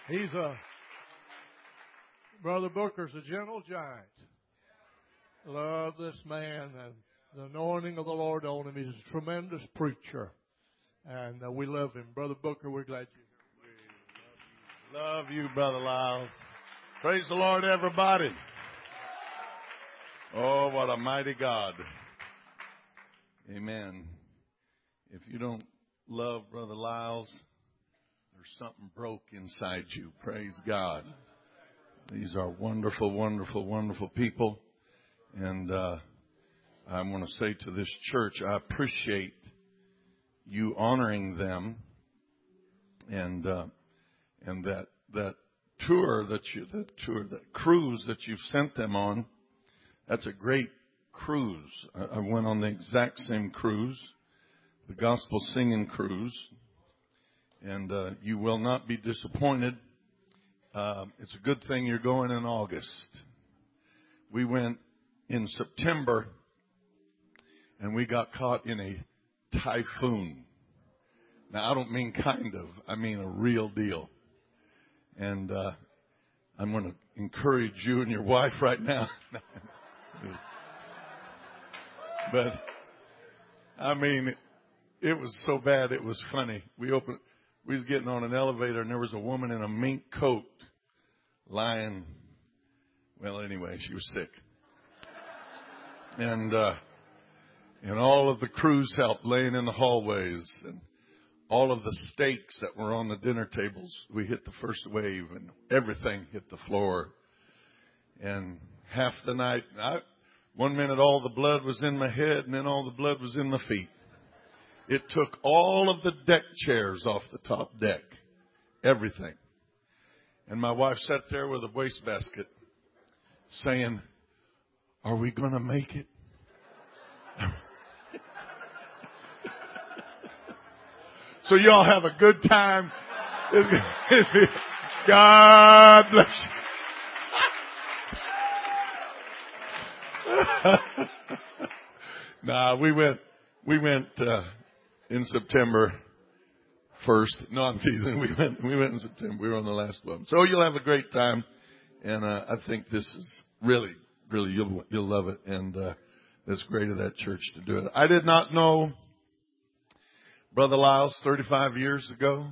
Brother Booker's a gentle giant. Love this man and the anointing of the Lord on him. He's a tremendous preacher. And we love him. Brother Booker, we're glad you're here. Love you, Brother Lyles. Praise the Lord, everybody. Oh, what a mighty God. Amen. If you don't love Brother Lyles, there's something broke inside you. Praise God. These are wonderful, wonderful, wonderful people. And I want to say to this church, I appreciate you honoring them, and that cruise that you've sent them on. That's a great cruise. I went on the exact same cruise, the gospel singing cruise, and you will not be disappointed. It's a good thing you're going in August. We went in September, and we got caught in a typhoon. Now, I don't mean kind of. I mean a real deal. And I'm going to encourage you and your wife right now. But, I mean, it was so bad it was funny. We was getting on an elevator, and there was a woman in a mink coat lying. Well, anyway, she was sick. And all of the crews helped laying in the hallways, and all of the steaks that were on the dinner tables, we hit the first wave, and everything hit the floor. And half the night, one minute all the blood was in my head, and then all the blood was in my feet. It took all of the deck chairs off the top deck, everything. And my wife sat there with a wastebasket saying, "Are we going to make it?" So y'all have a good time. God bless you. Nah, we went in September 1st. No, I'm teasing. We went in September. We were on the last one. So you'll have a great time, and I think this is really you'll love it, and it's great of that church to do it. I did not know Brother Lyles 35 years ago.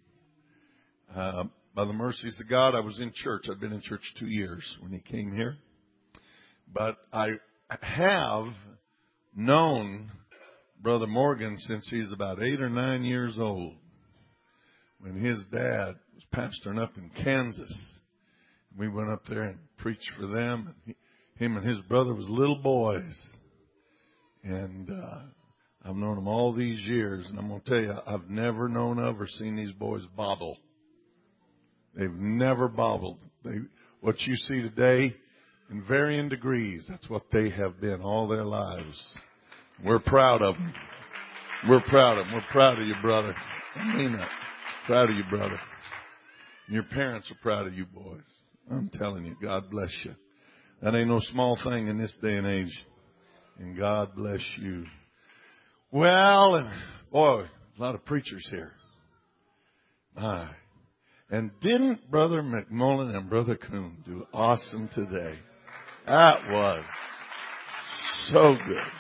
By the mercies of God, I was in church. I'd been in church 2 years when he came here. But I have known Brother Morgan since he's about 8 or 9 years old, when his dad was pastoring up in Kansas. We went up there and preached for them. Him and his brother was little boys. And I've known them all these years, and I'm going to tell you, I've never known of or seen these boys bobble. They've never bobbled. What you see today, in varying degrees, that's what they have been all their lives. We're proud of them. We're proud of them. We're proud of you, brother. I mean that. Proud of you, brother. And your parents are proud of you, boys. I'm telling you, God bless you. That ain't no small thing in this day and age. And God bless you. Well, and boy, a lot of preachers here. My. And didn't Brother McMullen and Brother Coon do awesome today? That was so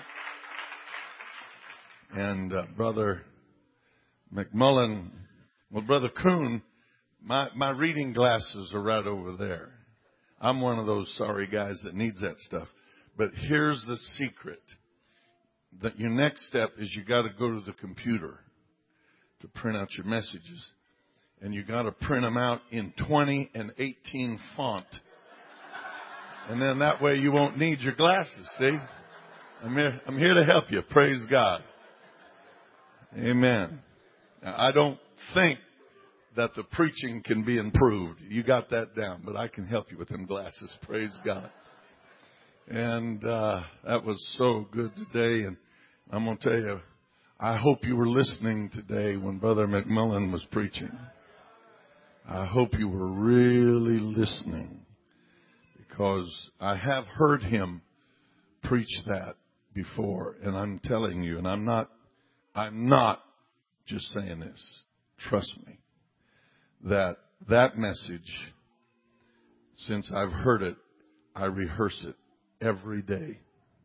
good. And Brother McMullen, well, Brother Coon, my reading glasses are right over there. I'm one of those sorry guys that needs that stuff. But here's the secret. That your next step is you got to go to the computer to print out your messages. And you got to print them out in 20 and 18 font. And then that way you won't need your glasses, see? I'm here to help you. Praise God. Amen. Now, I don't think that the preaching can be improved. You got that down, but I can help you with them glasses. Praise God. And that was so good today. And I'm going to tell you, I hope you were listening today when Brother McMullen was preaching. I hope you were really listening, because I have heard him preach that before. And I'm telling you, and I'm not just saying this. Trust me, that That message, since I've heard it, I rehearse it every day.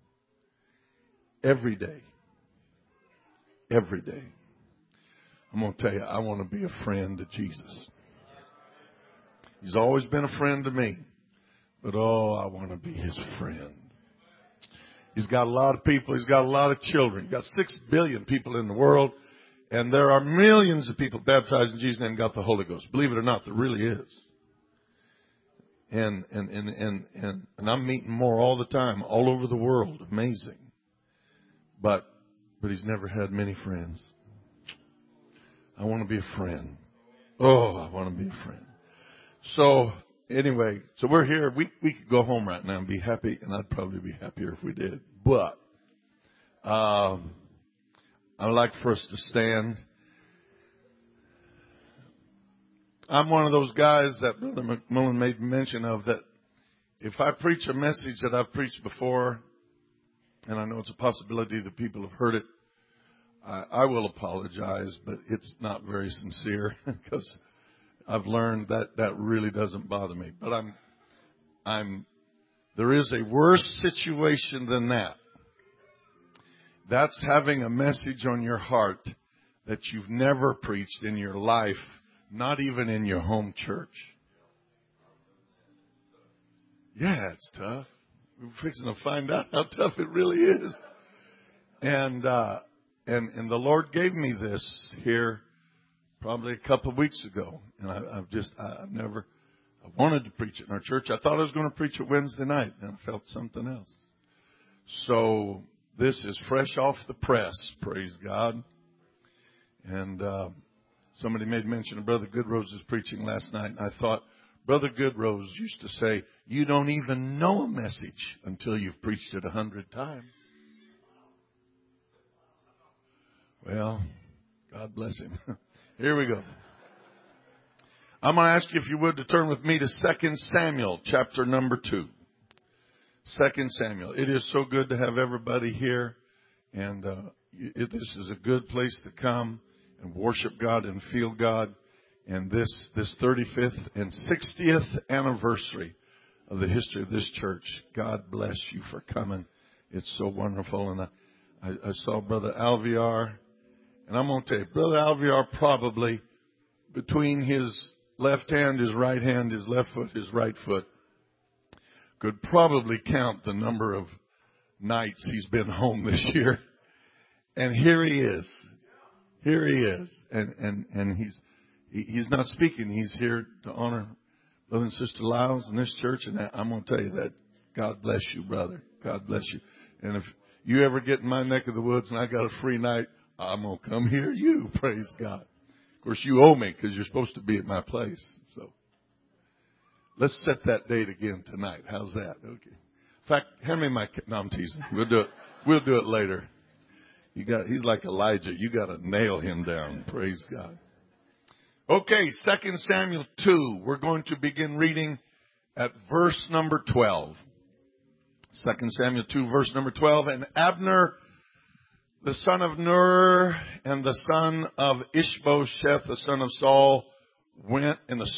Every day. Every day. I'm going to tell you, I want to be a friend to Jesus. He's always been a friend to me. But I want to be His friend. He's got a lot of people. He's got a lot of children. He's got 6 billion people in the world. And there are millions of people baptized in Jesus' name and got the Holy Ghost. Believe it or not, there really is. And I'm meeting more all the time, all over the world. Amazing. But He's never had many friends. I want to be a friend. I want to be a friend. So, anyway, so we're here. We could go home right now and be happy, and I'd probably be happier if we did. But I'd like for us to stand. I'm one of those guys that Brother McMillan made mention of, that if I preach a message that I've preached before, and I know it's a possibility that people have heard it, I will apologize, but it's not very sincere because I've learned that really doesn't bother me. But there is a worse situation than that. That's having a message on your heart that you've never preached in your life, not even in your home church. Yeah, it's tough. We're fixing to find out how tough it really is. And the Lord gave me this here probably a couple of weeks ago. And I wanted to preach it in our church. I thought I was going to preach it Wednesday night, and I felt something else. So this is fresh off the press, praise God. And somebody made mention of Brother Goodrose's preaching last night, and I thought, Brother Goodrose used to say, you don't even know a message until you've preached it 100 times. Well, God bless him. Here we go. I'm going to ask you, if you would, to turn with me to 2 Samuel, chapter number 2. 2 Samuel. It is so good to have everybody here. And this is a good place to come and worship God and feel God. And this 35th and 60th anniversary of the history of this church. God bless you for coming. It's so wonderful. And I saw Brother Alviar. And I'm going to tell you, Brother Alviar probably, between his left hand, his right hand, his left foot, his right foot, could probably count the number of nights he's been home this year. And here he is. Here he is. And he's not speaking. He's here to honor Brother and Sister Lyles in this church. And I'm going to tell you that God bless you, brother. God bless you. And if you ever get in my neck of the woods and I got a free night, I'm going to come hear you. Praise God. Of course, you owe me because you're supposed to be at my place. So let's set that date again tonight. How's that? Okay. In fact, hand me my... No, I'm teasing. We'll do it. We'll do it later. He's like Elijah. You got to nail him down. Praise God. Okay, 2 Samuel 2. We're going to begin reading at verse number 12. 2 Samuel 2, verse number 12. And Abner, the son of Ner, and the son of Ishbosheth, the son of Saul, and the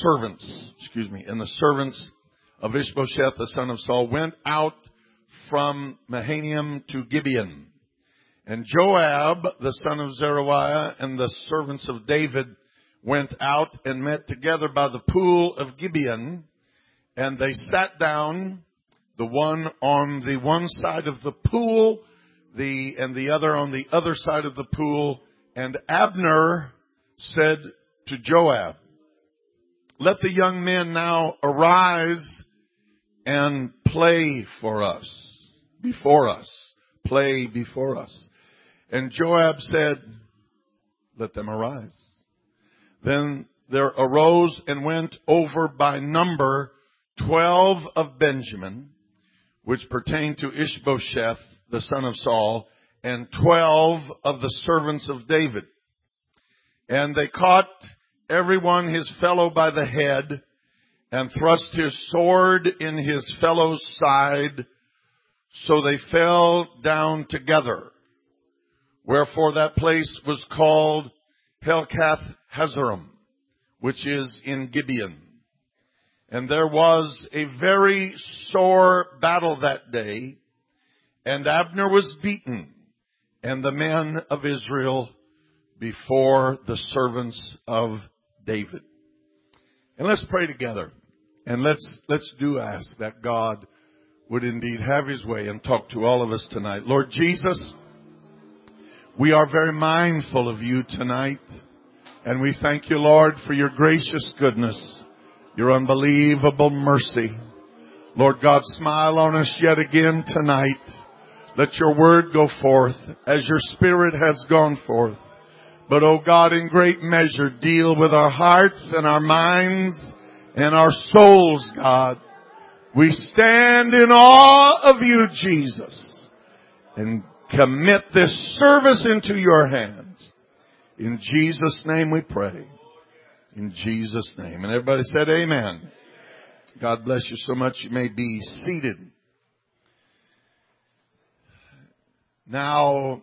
servants of Ishbosheth, the son of Saul, went out from Mahanaim to Gibeon. And Joab, the son of Zeruiah, and the servants of David went out and met together by the pool of Gibeon. And they sat down, the one on the one side of the pool, and the other on the other side of the pool. And Abner said to Joab, let the young men now arise and play before us. Play before us. And Joab said, let them arise. Then there arose and went over by number 12 of Benjamin, which pertained to Ishbosheth, the son of Saul, and 12 of the servants of David. And they caught everyone his fellow by the head, and thrust his sword in his fellow's side, so they fell down together. Wherefore that place was called Helkath Hazarim, which is in Gibeon. And there was a very sore battle that day, and Abner was beaten, and the men of Israel before the servants of David. And let's pray together. And let's do ask that God would indeed have His way and talk to all of us tonight. Lord Jesus, we are very mindful of You tonight. And we thank You, Lord, for Your gracious goodness, Your unbelievable mercy. Lord God, smile on us yet again tonight. Let Your word go forth as Your Spirit has gone forth. But, oh God, in great measure, deal with our hearts and our minds and our souls, God. We stand in awe of You, Jesus, and commit this service into Your hands. In Jesus' name we pray. In Jesus' name. And everybody said amen. God bless you so much. You may be seated. Now,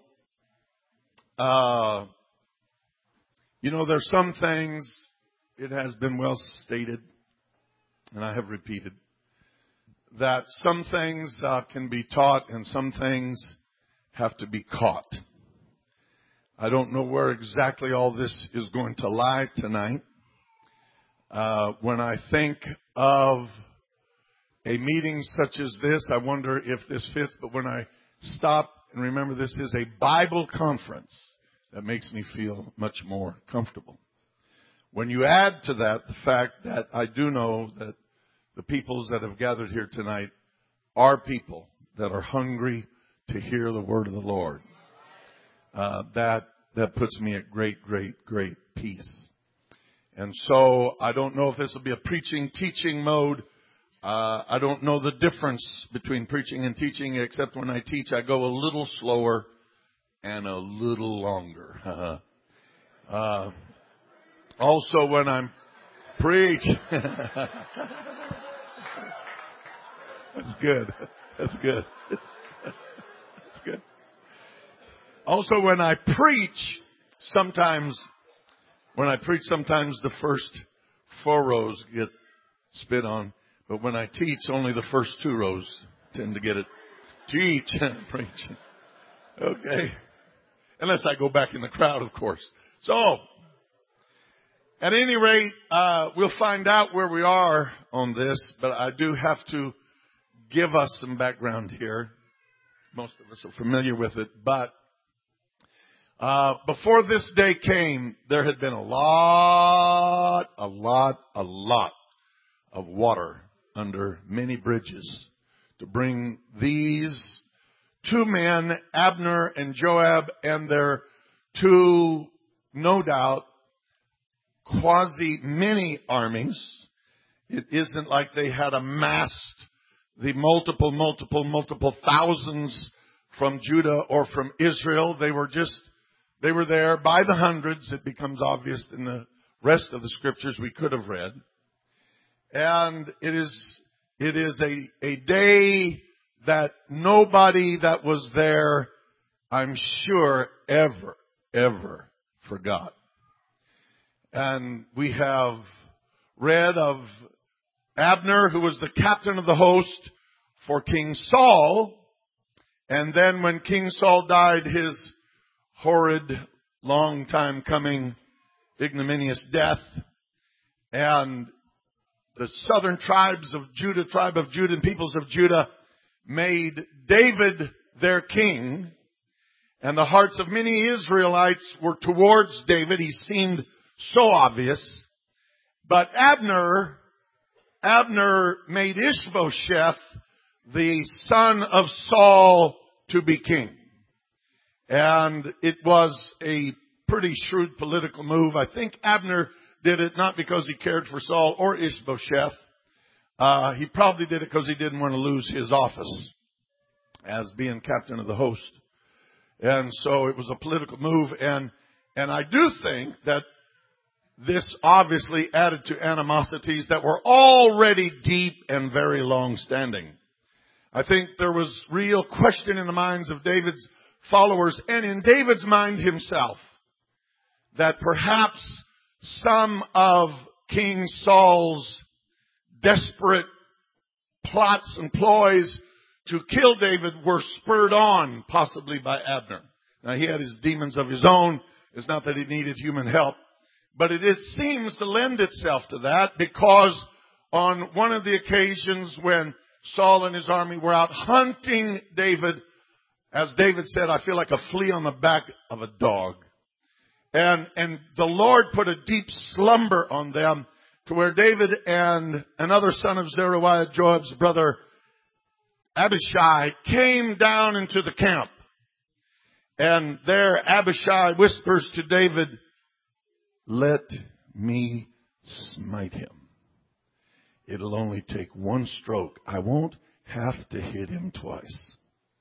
there's some things, it has been well stated, and I have repeated, that some things can be taught and some things have to be caught. I don't know where exactly all this is going to lie tonight. When I think of a meeting such as this, I wonder if this fits. But when I stop and remember this is a Bible conference, that makes me feel much more comfortable. When you add to that the fact that I do know that the peoples that have gathered here tonight are people that are hungry to hear the word of the Lord. That puts me at great peace. And so I don't know if this will be a preaching, teaching mode. I don't know the difference between preaching and teaching, except when I teach, I go a little slower and a little longer. Also, when I'm preaching, that's good. That's good. That's good. Also, when I preach, sometimes the first 4 rows get spit on. But when I teach, only the first 2 rows tend to get it. Teach and preach. Okay. Unless I go back in the crowd, of course. So, at any rate, we'll find out where we are on this. But I do have to give us some background here. Most of us are familiar with it. But before this day came, there had been a lot of water under many bridges to bring these 2 men, Abner and Joab, and their 2, no doubt, quasi-mini armies. It isn't like they had amassed the multiple thousands from Judah or from Israel. They were there by the hundreds. It becomes obvious in the rest of the scriptures we could have read. And it is a day that nobody that was there, I'm sure, ever forgot. And we have read of Abner, who was the captain of the host for King Saul. And then when King Saul died, his horrid, long time coming, ignominious death, and the southern tribes of Judah, tribe of Judah and peoples of Judah made David their king. And the hearts of many Israelites were towards David. He seemed so obvious. But Abner made Ishbosheth, the son of Saul, to be king. And it was a pretty shrewd political move. I think Abner did it not because he cared for Saul or Ishbosheth. He probably did it because he didn't want to lose his office as being captain of the host. And so it was a political move. And I do think that this obviously added to animosities that were already deep and very long standing. I think there was real question in the minds of David's followers and in David's mind himself that perhaps some of King Saul's desperate plots and ploys to kill David were spurred on possibly by Abner. Now he had his demons of his own. It's not that he needed human help. But it seems to lend itself to that, because on one of the occasions when Saul and his army were out hunting David, as David said, I feel like a flea on the back of a dog. And the Lord put a deep slumber on them to where David and another son of Zeruiah, Joab's brother, Abishai, came down into the camp. And there Abishai whispers to David, let me smite him. It'll only take one stroke. I won't have to hit him twice.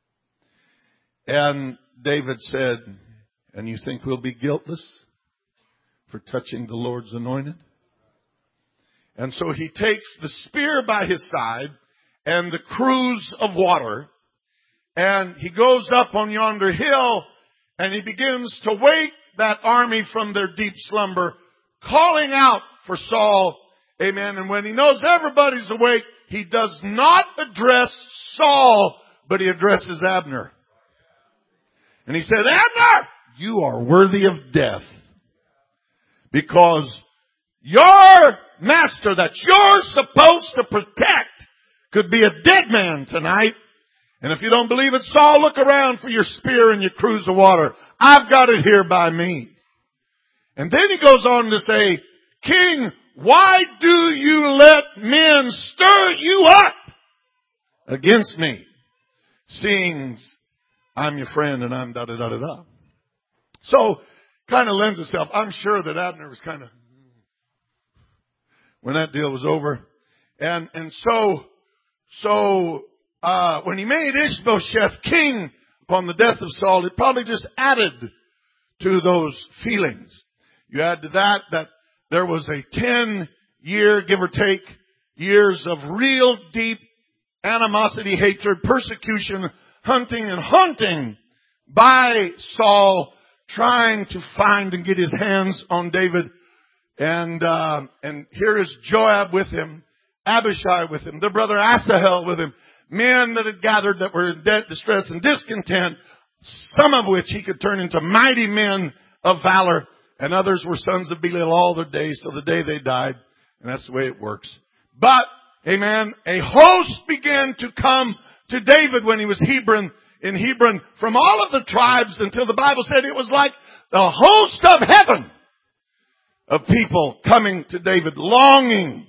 And David said, and you think we'll be guiltless for touching the Lord's anointed? And so he takes the spear by his side and the cruse of water, and he goes up on yonder hill, and he begins to wake that army from their deep slumber, calling out for Saul. Amen. And when he knows everybody's awake, he does not address Saul, but he addresses Abner. And he said, Abner, you are worthy of death, because your master that you're supposed to protect could be a dead man tonight. And if you don't believe it, Saul, look around for your spear and your cruse of water. I've got it here by me. And then he goes on to say, King, why do you let men stir you up against me, seeing I'm your friend and I'm da-da-da-da-da? So, kind of lends itself. I'm sure that Abner was kind of, when that deal was over. And so, when he made Ishbosheth king upon the death of Saul, it probably just added to those feelings. You add to that there was a 10-year, give or take, years of real deep animosity, hatred, persecution, hunting and haunting by Saul, trying to find and get his hands on David. And here is Joab with him, Abishai with him, their brother Asahel with him, men that had gathered that were in debt, distress, and discontent, some of which he could turn into mighty men of valor, and others were sons of Belial all their days till the day they died. And that's the way it works. But, amen, a host began to come to David when he was in Hebron from all of the tribes, until the Bible said it was like the host of heaven of people coming to David, longing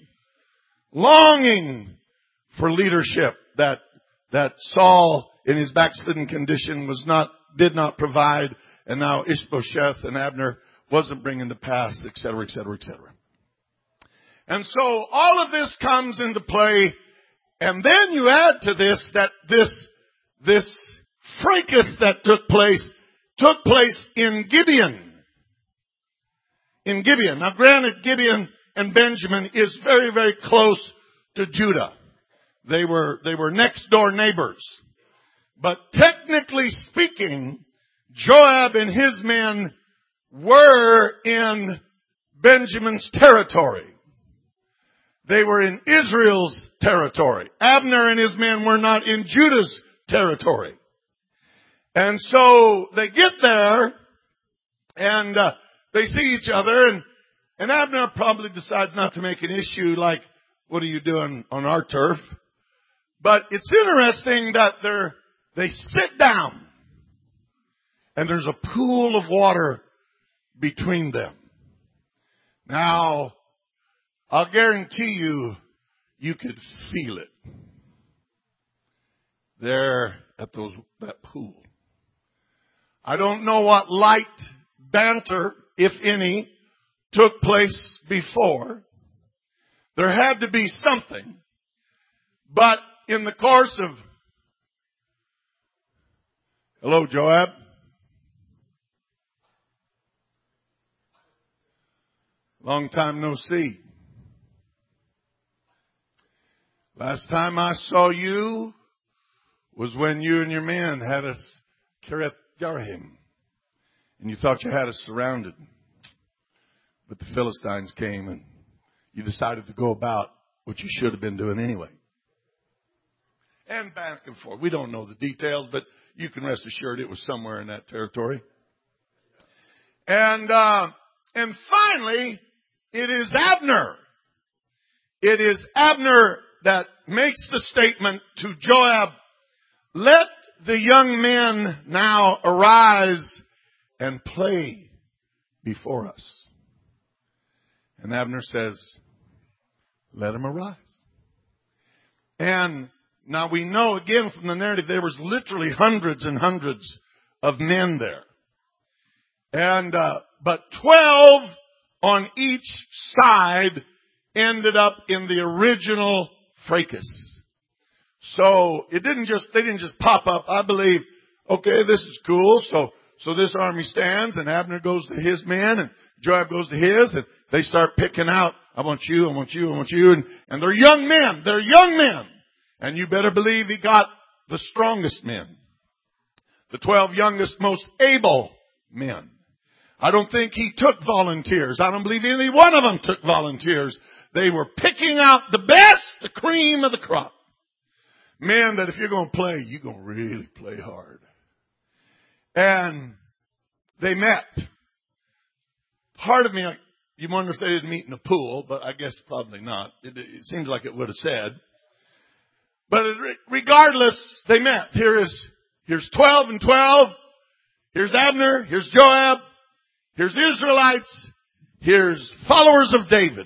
for leadership that Saul in his backslidden condition did not provide, and now Ishbosheth and Abner wasn't bringing to pass, etc., etc., etc. And so all of this comes into play, and then you add to this that this fracas that took place in Gibeon. In Gibeon. Now granted, Gibeon and Benjamin is very, very close to Judah. They were next door neighbors. But technically speaking, Joab and his men were in Benjamin's territory. They were in Israel's territory. Abner and his men were not in Judah's territory. And so they get there, and they see each other, and Abner probably decides not to make an issue like, what are you doing on our turf? But it's interesting that they sit down, and there's a pool of water between them. Now, I'll guarantee you could feel it there at that pool. I don't know what light banter, if any, took place before. There had to be something. But in the course of... Hello, Joab. Long time no see. Last time I saw you was when you and your men had us Kiriath Jearim, and you thought you had us surrounded. But the Philistines came and you decided to go about what you should have been doing anyway. And back and forth. We don't know the details, but you can rest assured it was somewhere in that territory. And finally, it is Abner. It is Abner that makes the statement to Joab, let the young men now arise and play before us. And Abner says, let them arise. And now we know again from the narrative there was literally hundreds and hundreds of men there. And but 12 on each side ended up in the original fracas. So they didn't just pop up. I believe, okay, this is cool. So this army stands, and Abner goes to his men, and Joab goes to his, and they start picking out, I want you, I want you, I want you, and they're young men. They're young men. And you better believe he got the strongest men. The 12 youngest, most able men. I don't think he took volunteers. I don't believe any one of them took volunteers. They were picking out the best, the cream of the crop. Men that if you're going to play, you're going to really play hard. And they met. Part of me, you wonder if they didn't meet in a pool, but I guess probably not. It seems like it would have said. But regardless, they met. Here's 12 and 12. Here's Abner. Here's Joab. Here's Israelites. Here's followers of David.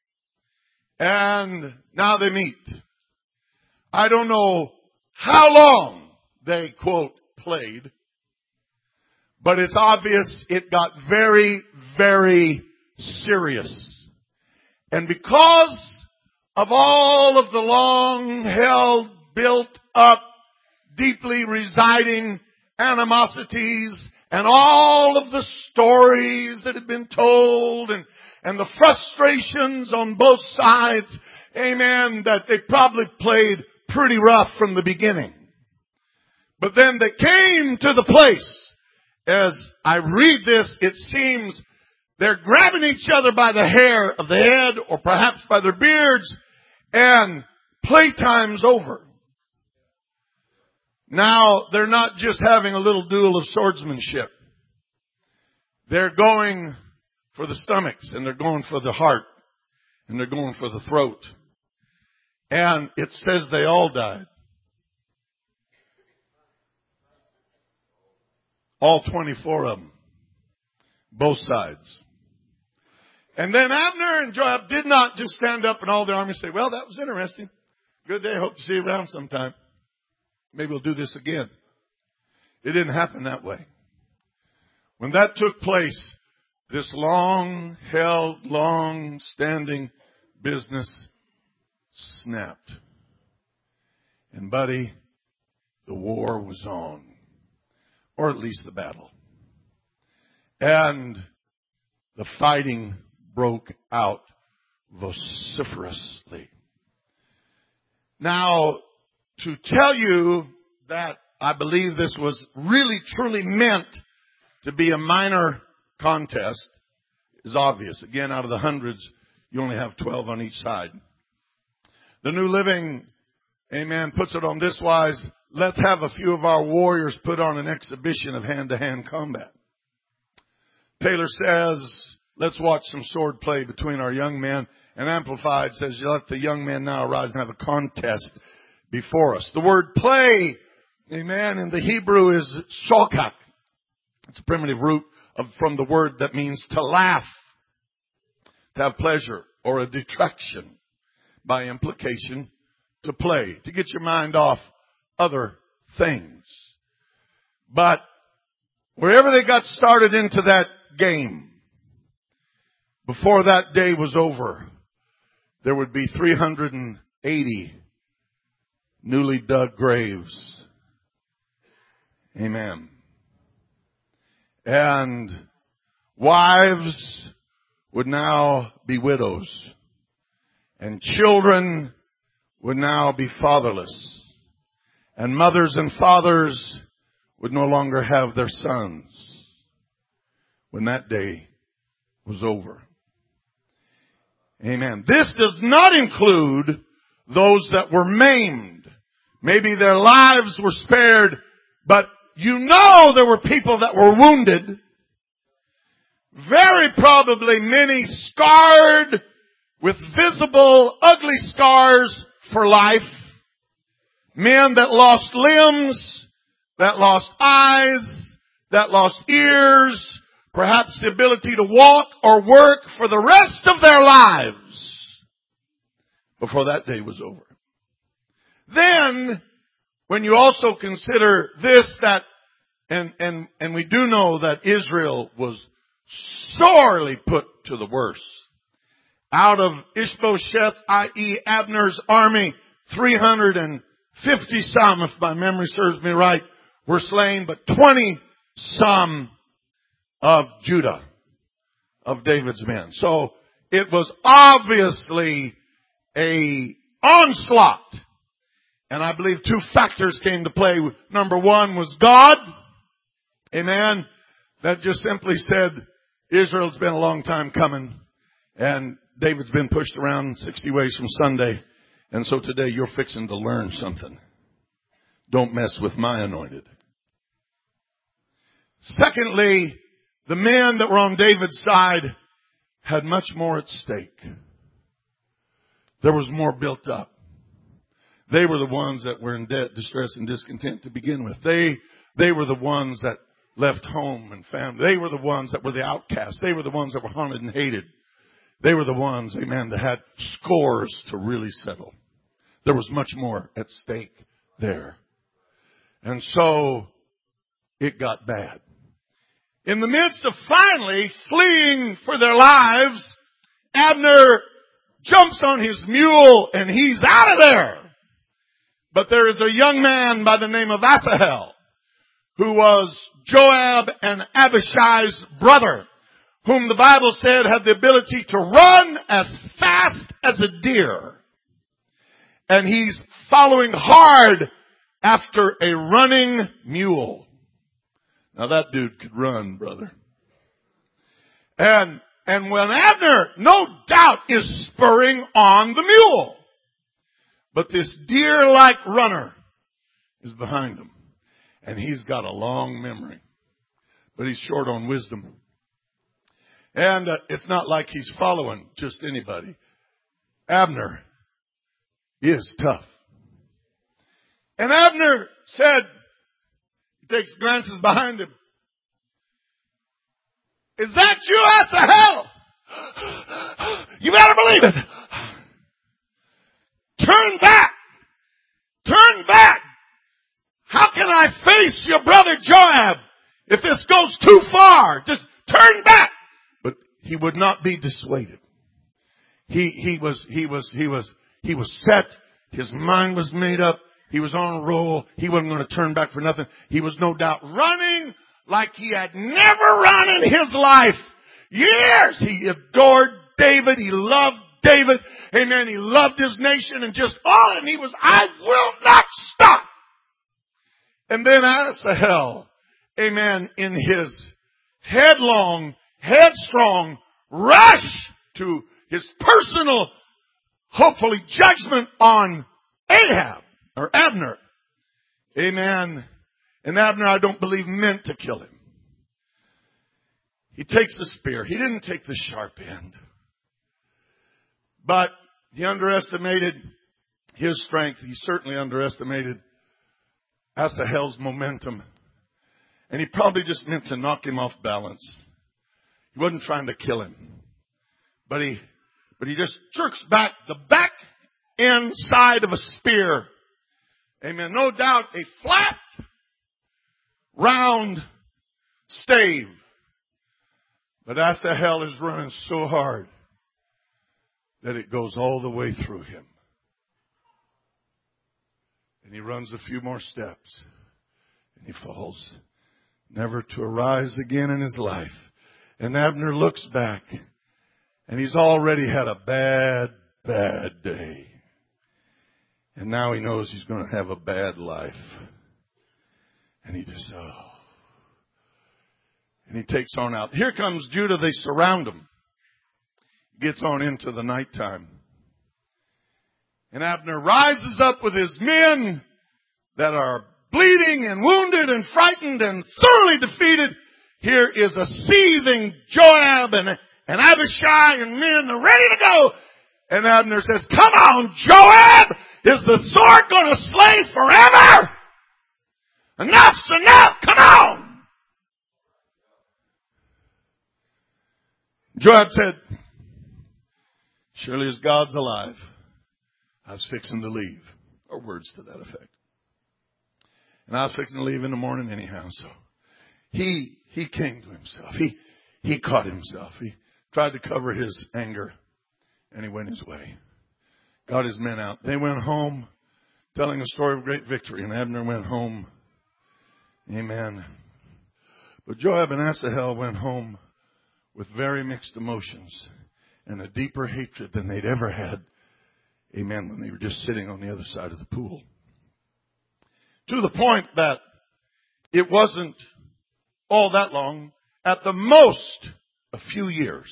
And now they meet. I don't know how long they, quote, played. But it's obvious it got very, very serious. And because of all of the long-held, built-up, deeply residing animosities and all of the stories that have been told and the frustrations on both sides, amen, that they probably played pretty rough from the beginning. But then they came to the place, as I read this, it seems they're grabbing each other by the hair of the head or perhaps by their beards, and playtime's over. Now, they're not just having a little duel of swordsmanship. They're going for the stomachs, and they're going for the heart, and they're going for the throat. And it says they all died. All 24 of them. Both sides. And then Abner and Joab did not just stand up and all the army say, well, that was interesting. Good day. Hope to see you around sometime. Maybe we'll do this again. It didn't happen that way. When that took place, this long-held, long-standing business snapped. And buddy, the war was on. Or at least the battle. And the fighting broke out vociferously. Now, to tell you that I believe this was really truly meant to be a minor contest is obvious. Again, out of the hundreds, you only have 12 on each side. The New Living, amen, puts it on this wise: let's have a few of our warriors put on an exhibition of hand-to-hand combat. Taylor says, let's watch some sword play between our young men. And Amplified says, let the young men now arise and have a contest before us. The word play, amen, in the Hebrew is shokak. It's a primitive root from the word that means to laugh, to have pleasure, or a detraction. By implication, to play, to get your mind off other things. But wherever they got started into that game, before that day was over, there would be 380 newly dug graves. Amen. And wives would now be widows. And children would now be fatherless. And mothers and fathers would no longer have their sons when that day was over. Amen. This does not include those that were maimed. Maybe their lives were spared, but you know there were people that were wounded. Very probably many scarred with visible, ugly scars for life. Men that lost limbs, that lost eyes, that lost ears, perhaps the ability to walk or work for the rest of their lives before that day was over. Then, when you also consider this, that, and we do know that Israel was sorely put to the worst. Out of Ishbosheth, i.e. Abner's army, 350 some, if my memory serves me right, were slain, but 20 some of Judah, of David's men. So it was obviously a onslaught. And I believe two factors came to play. Number one was God. Amen. That just simply said, Israel's been a long time coming. And David's been pushed around 60 ways from Sunday. And so today you're fixing to learn something. Don't mess with my anointed. Secondly, the men that were on David's side had much more at stake. There was more built up. They were the ones that were in debt, distress, and discontent to begin with. They were the ones that left home and family. They were the ones that were the outcasts. They were the ones that were hunted and hated. They were the ones, amen, that had scores to really settle. There was much more at stake there. And so it got bad. In the midst of finally fleeing for their lives, Abner jumps on his mule and he's out of there. But there is a young man by the name of Asahel, who was Joab and Abishai's brother, whom the Bible said had the ability to run as fast as a deer. And he's following hard after a running mule. Now that dude could run, brother. And when Abner, no doubt, is spurring on the mule. But this deer-like runner is behind him. And he's got a long memory. But he's short on wisdom. And it's not like he's following just anybody. Abner is tough. And Abner said, he takes glances behind him. Is that you, Asahel? You better believe it. Turn back. Turn back. How can I face your brother Joab if this goes too far? Just turn back. But he would not be dissuaded. He was set. His mind was made up. He was on a roll. He wasn't going to turn back for nothing. He was no doubt running like he had never run in his life. Years. He adored David. He loved David. Amen. He loved his nation and just all. And he was, I will not stop. And then Asahel, amen, in his headstrong rush to his personal, hopefully, judgment on Ahab, or Abner. Amen. And Abner, I don't believe, meant to kill him. He takes the spear. He didn't take the sharp end. But he underestimated his strength. He certainly underestimated Asahel's momentum. And he probably just meant to knock him off balance. He wasn't trying to kill him. But he just jerks back the back end side of a spear. Amen. No doubt a flat, round stave. But Asahel is running so hard that it goes all the way through him. And he runs a few more steps. And he falls, never to arise again in his life. And Abner looks back. And he's already had a bad, bad day. And now he knows he's going to have a bad life. And he just, And he takes on out. Here comes Judah. They surround him. gets on into the nighttime. And Abner rises up with his men that are bleeding and wounded and frightened and thoroughly defeated. Here is a seething Joab and Abishai and men are ready to go. And Abner says, come on, Joab! Is the sword going to slay forever? Enough's enough! Come on! Joab said, surely as God's alive, I was fixing to leave. Or words to that effect. And I was fixing to leave in the morning anyhow. So he came to himself. He caught himself. He tried to cover his anger. And he went his way. Got his men out. They went home telling a story of great victory. And Abner went home. Amen. But Joab and Asahel went home with very mixed emotions and a deeper hatred than they'd ever had. Amen. When they were just sitting on the other side of the pool. To the point that it wasn't all that long. At the most, a few years.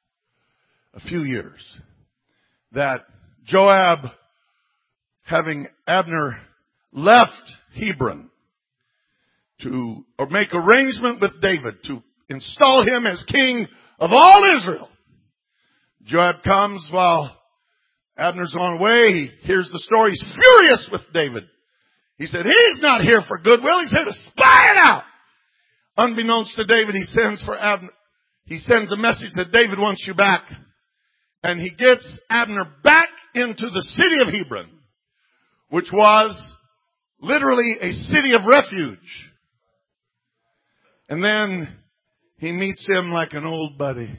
That Joab, having Abner left Hebron to make arrangement with David to install him as king of all Israel. Joab comes while Abner's on the way. He hears the story. He's furious with David. He said, he's not here for goodwill. He's here to spy it out. Unbeknownst to David, he sends for Abner. He sends a message that David wants you back. And he gets Abner back into the city of Hebron, which was literally a city of refuge. And then he meets him like an old buddy.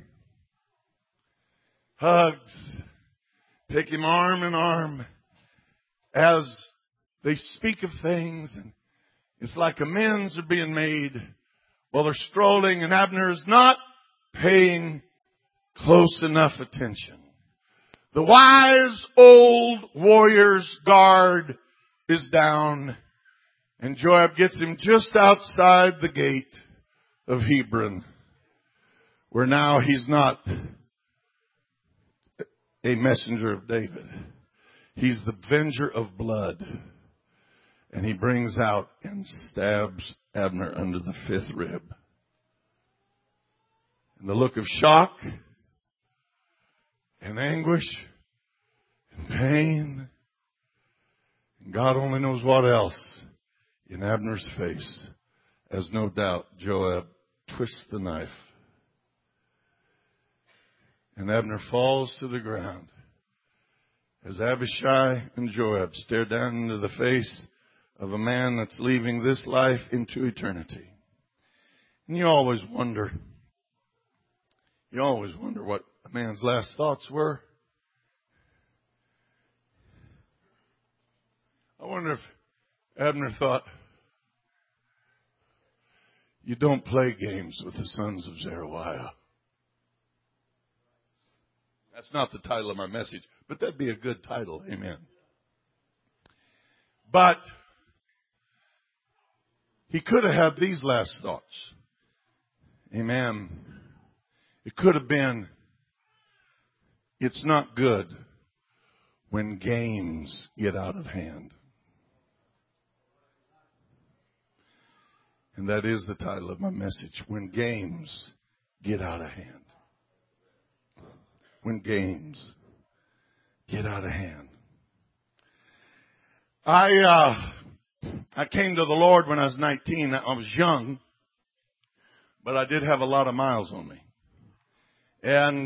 Hugs. Take him arm in arm as they speak of things. And it's like amends are being made while they're strolling, and Abner is not paying close enough attention. The wise old warrior's guard is down, and Joab gets him just outside the gate of Hebron, where now he's not a messenger of David. He's the avenger of blood. And he brings out and stabs Abner under the fifth rib. And the look of shock and anguish and pain, and God only knows what else, in Abner's face, as no doubt Joab twists the knife. And Abner falls to the ground as Abishai and Joab stare down into the face of a man that's leaving this life into eternity. And you always wonder what a man's last thoughts were. I wonder if Abner thought, you don't play games with the sons of Zeruiah. That's not the title of my message, but that'd be a good title. Amen. But he could have had these last thoughts. Amen. It could have been, it's not good when games get out of hand. And that is the title of my message, when games get out of hand. When games get out of hand. I came to the Lord when I was 19. I was young, but I did have a lot of miles on me. And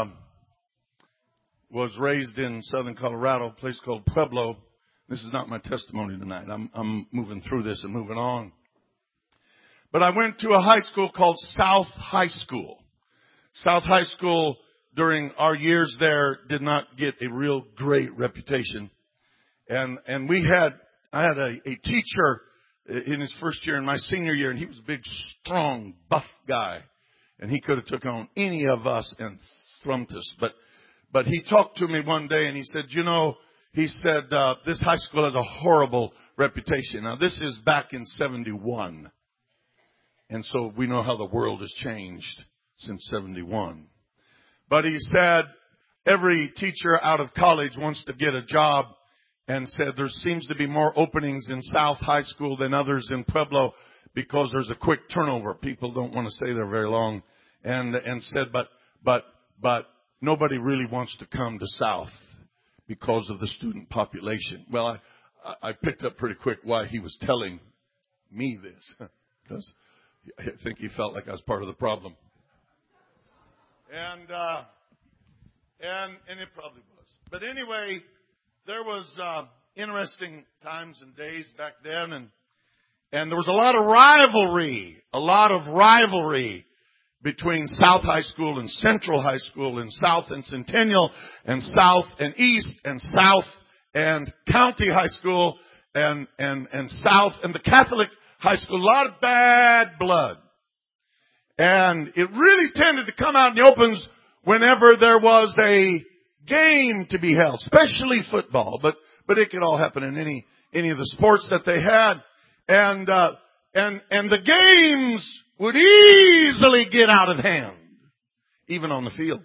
was raised in southern Colorado, a place called Pueblo. This is not my testimony tonight. I'm moving through this and moving on. But I went to a high school called South High School. South High School, during our years there, did not get a real great reputation. And I had a teacher in his first year and my senior year, and he was a big, strong, buff guy. And he could have took on any of us and thrumped us. But he talked to me one day and he said, this high school has a horrible reputation. Now this is back in 71. And so we know how the world has changed since 71. But he said every teacher out of college wants to get a job, and said there seems to be more openings in South High School than others in Pueblo because there's a quick turnover. People don't want to stay there very long. And said, but nobody really wants to come to South because of the student population. Well, I picked up pretty quick why he was telling me this, because I think he felt like I was part of the problem. And it probably was. But anyway, there was interesting times and days back then, and there was a lot of rivalry between South High School and Central High School, and South and Centennial, and South and East, and South and County High School, and South and the Catholic High School. A lot of bad blood. And it really tended to come out in the opens whenever there was a game to be held, especially football, but it could all happen in any of the sports that they had. And the games would easily get out of hand, even on the field.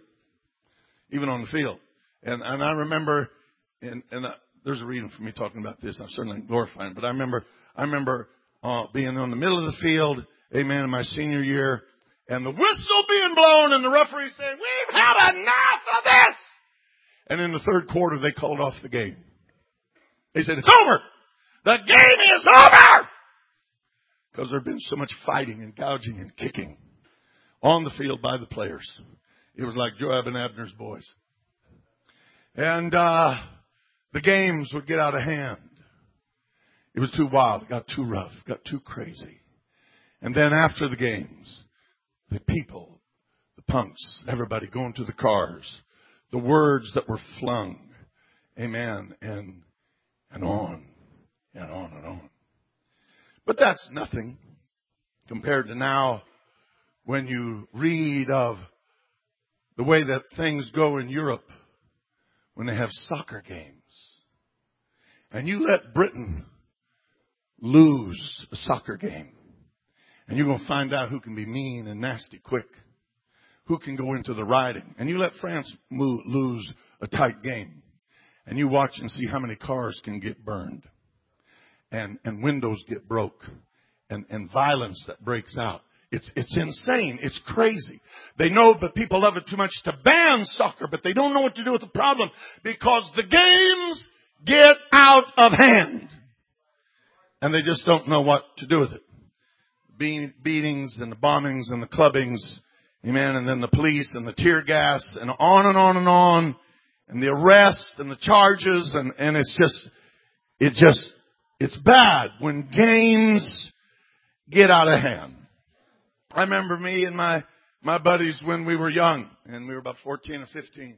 And I remember, and there's a reason for me talking about this. I'm certainly glorifying, but I remember being in the middle of the field, amen, in my senior year, and the whistle being blown, and the referee saying, "We've had enough of this." And in the third quarter, they called off the game. They said, "It's over. The game is over." Because there had been so much fighting and gouging and kicking on the field by the players. It was like Joab and Abner's boys. And the games would get out of hand. It was too wild. It got too rough. It got too crazy. And then after the games, the people, the punks, everybody going to the cars, the words that were flung, amen, and on and on and on. But that's nothing compared to now when you read of the way that things go in Europe when they have soccer games. And you let Britain lose a soccer game, and you're going to find out who can be mean and nasty quick, who can go into the rioting. And you let France lose a tight game, and you watch and see how many cars can get burned, and windows get broke, and violence that breaks out. It's insane. It's crazy. They know, but people love it too much to ban soccer, but they don't know what to do with the problem because the games get out of hand. And they just don't know what to do with it. Beatings and the bombings and the clubbings, amen, and then the police and the tear gas and on and on and on, and the arrests and the charges, and it's bad when games get out of hand. I remember me and my buddies when we were young, and we were about 14 or 15.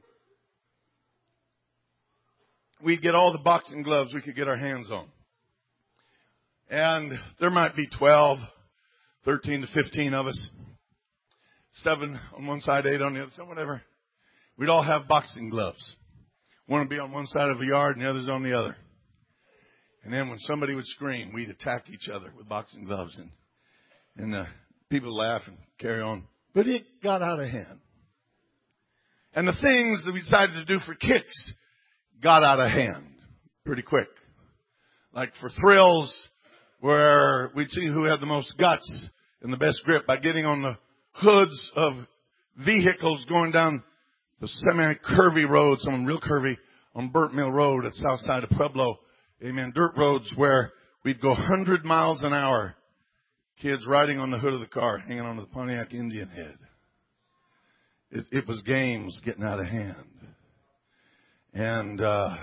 We'd get all the boxing gloves we could get our hands on. And there might be 12, 13 to 15 of us. 7 on one side, 8 on the other side, whatever. We'd all have boxing gloves. One would be on one side of the yard and the other's on the other. And then when somebody would scream, we'd attack each other with boxing gloves. And people would laugh and carry on. But it got out of hand. And the things that we decided to do for kicks got out of hand pretty quick. Like for thrills, where we'd see who had the most guts and the best grip by getting on the hoods of vehicles going down the semi-curvy roads, some real curvy, on Burnt Mill Road at south side of Pueblo. Amen. Dirt roads where we'd go 100 miles an hour. Kids riding on the hood of the car, hanging on to the Pontiac Indian Head. It was games getting out of hand. And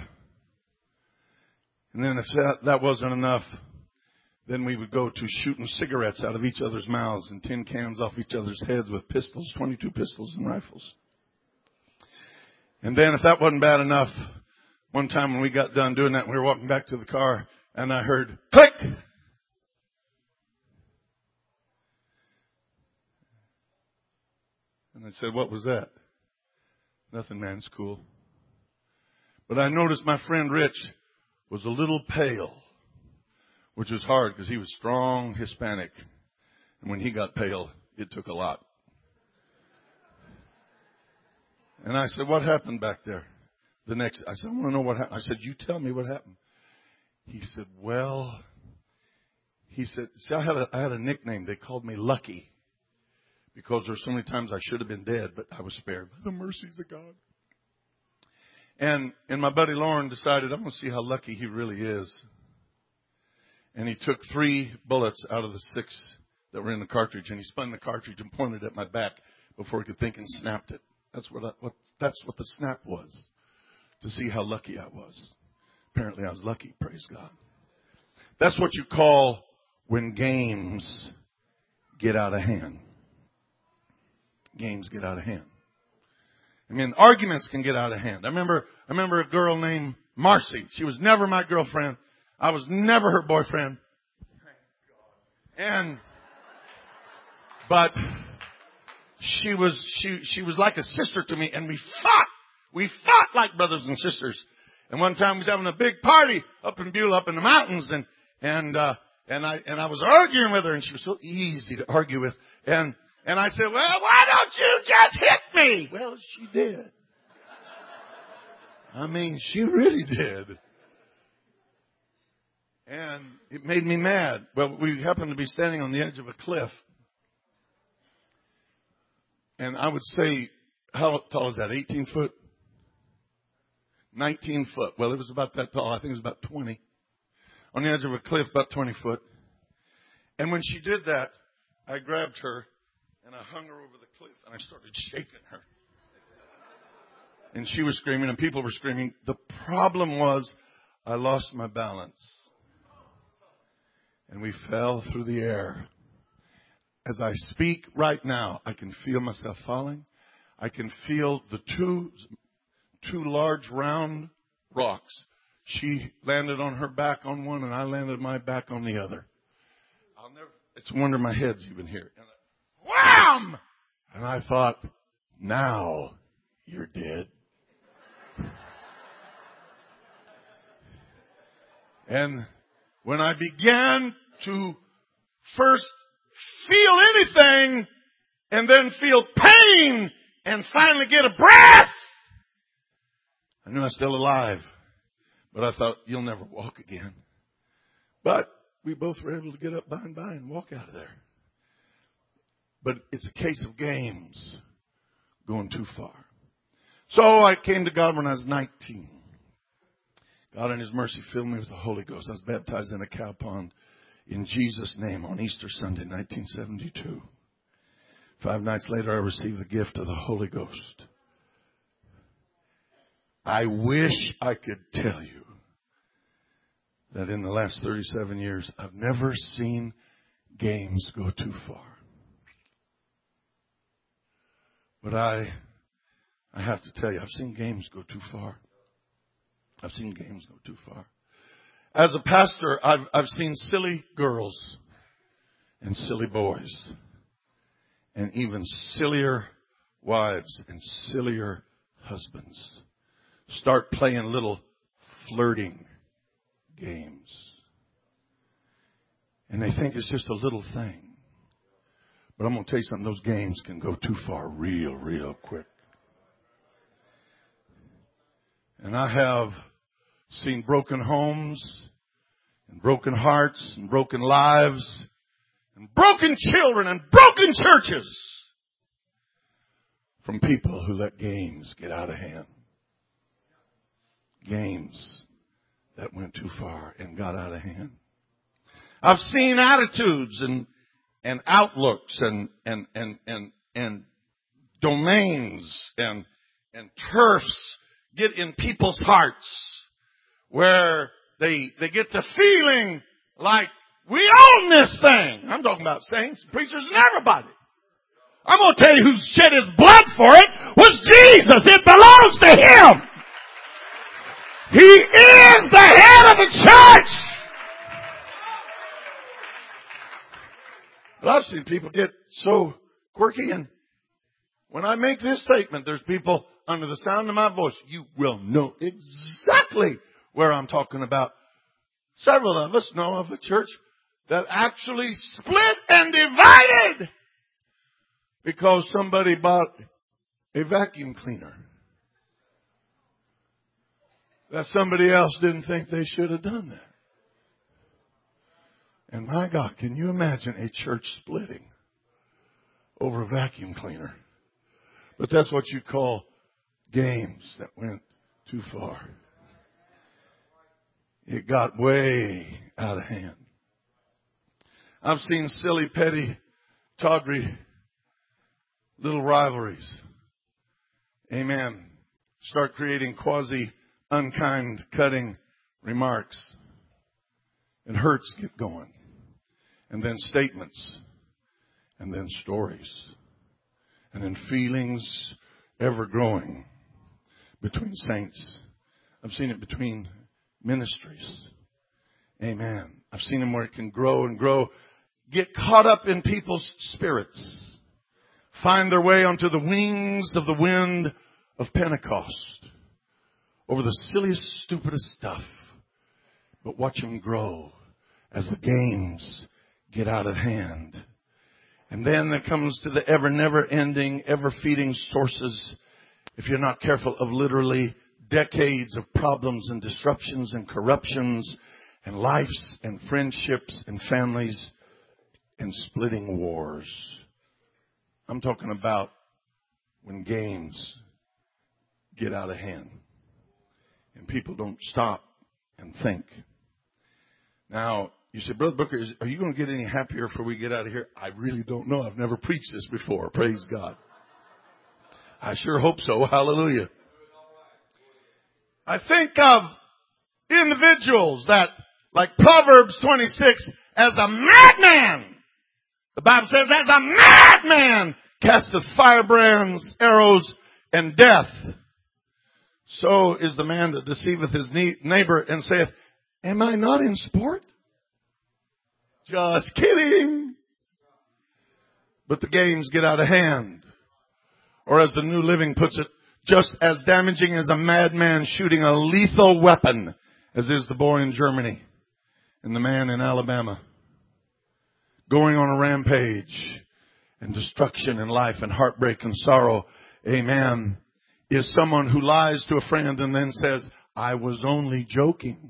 then if that wasn't enough, then we would go to shooting cigarettes out of each other's mouths and tin cans off each other's heads with pistols, 22 pistols and rifles. And then if that wasn't bad enough, one time when we got done doing that, we were walking back to the car, and I heard click. And I said, "What was that?" "Nothing, man. It's cool." But I noticed my friend Rich was a little pale, which was hard because he was strong Hispanic. And when he got pale, it took a lot. And I said, what happened back there? I said, I want to know what happened. I said, you tell me what happened. He said, see, I had a nickname. They called me Lucky because there's so many times I should have been dead, but I was spared by the mercies of God. And my buddy Lauren decided, I'm going to see how lucky he really is. And he took 3 bullets out of the 6 that were in the cartridge, and he spun the cartridge and pointed at my back before he could think and snapped it. That's what the snap was, to see how lucky I was. Apparently I was lucky, praise God. That's what you call when games get out of hand. Games get out of hand. I mean, arguments can get out of hand. I remember a girl named Marcy. She was never my girlfriend. I was never her boyfriend. But she was like a sister to me, and we fought. We fought like brothers and sisters. And one time we was having a big party up in Beulah, up in the mountains, and I was arguing with her, and she was so easy to argue with. And I said, well, why don't you just hit me? Well, she did. I mean, she really did. And it made me mad. Well, we happened to be standing on the edge of a cliff. And I would say, how tall is that? 18 foot? 19 foot. Well, it was about that tall. I think it was about 20. On the edge of a cliff, about 20 foot. And when she did that, I grabbed her and I hung her over the cliff and I started shaking her. And she was screaming and people were screaming. The problem was I lost my balance. And we fell through the air. As I speak right now, I can feel myself falling. I can feel the two large round rocks. She landed on her back on one and I landed my back on the other. It's a wonder my head's even here. And wham! And I thought, now you're dead. And when I began to first feel anything and then feel pain and finally get a breath, I knew I was still alive. But I thought, you'll never walk again. But we both were able to get up by and walk out of there. But it's a case of games going too far. So I came to God when I was 19. God in His mercy filled me with the Holy Ghost. I was baptized in a cow pond in Jesus' name on Easter Sunday, 1972. 5 nights later, I received the gift of the Holy Ghost. I wish I could tell you that in the last 37 years, I've never seen games go too far. But I have to tell you, I've seen games go too far. I've seen games go too far. As a pastor, I've seen silly girls and silly boys and even sillier wives and sillier husbands start playing little flirting games. And they think it's just a little thing. But I'm going to tell you something, those games can go too far real quick. And I have seen broken homes and broken hearts and broken lives and broken children and broken churches from people who let games get out of hand. Games that went too far and got out of hand. I've seen attitudes and outlooks and domains and turfs get in people's hearts where they get to feeling like we own this thing. I'm talking about saints, preachers, and everybody. I'm going to tell you who shed His blood for it was Jesus. It belongs to Him. He is the head of the church. But I've seen people get so quirky, and when I make this statement, there's people under the sound of my voice. You will know exactly where I'm talking about. Several of us know of a church that actually split and divided because somebody bought a vacuum cleaner that somebody else didn't think they should have done that. And my God, can you imagine a church splitting over a vacuum cleaner? But that's what you call games that went too far. It got way out of hand. I've seen silly, petty, tawdry little rivalries. Amen. Start creating quasi-unkind, cutting remarks. And hurts get going. And then statements. And then stories. And then feelings ever growing between saints. I've seen it between ministries. Amen. I've seen them where it can grow and grow. Get caught up in people's spirits. Find their way onto the wings of the wind of Pentecost. Over the silliest, stupidest stuff. But watch them grow as the games get out of hand. And then there comes to the ever never ending, ever feeding sources, if you're not careful, of literally decades of problems and disruptions and corruptions and lives and friendships and families and splitting wars. I'm talking about when games get out of hand and people don't stop and think. Now, you say, Brother Booker, are you going to get any happier before we get out of here? I really don't know. I've never preached this before. Praise God. I sure hope so. Hallelujah. I think of individuals that, like Proverbs 26, as a madman. The Bible says, as a madman casteth firebrands, arrows, and death. So is the man that deceiveth his neighbor and saith, am I not in sport? Just kidding. But the games get out of hand. Or as the New Living puts it, just as damaging as a madman shooting a lethal weapon, as is the boy in Germany and the man in Alabama. Going on a rampage and destruction and life and heartbreak and sorrow. Amen. Is someone who lies to a friend and then says, I was only joking.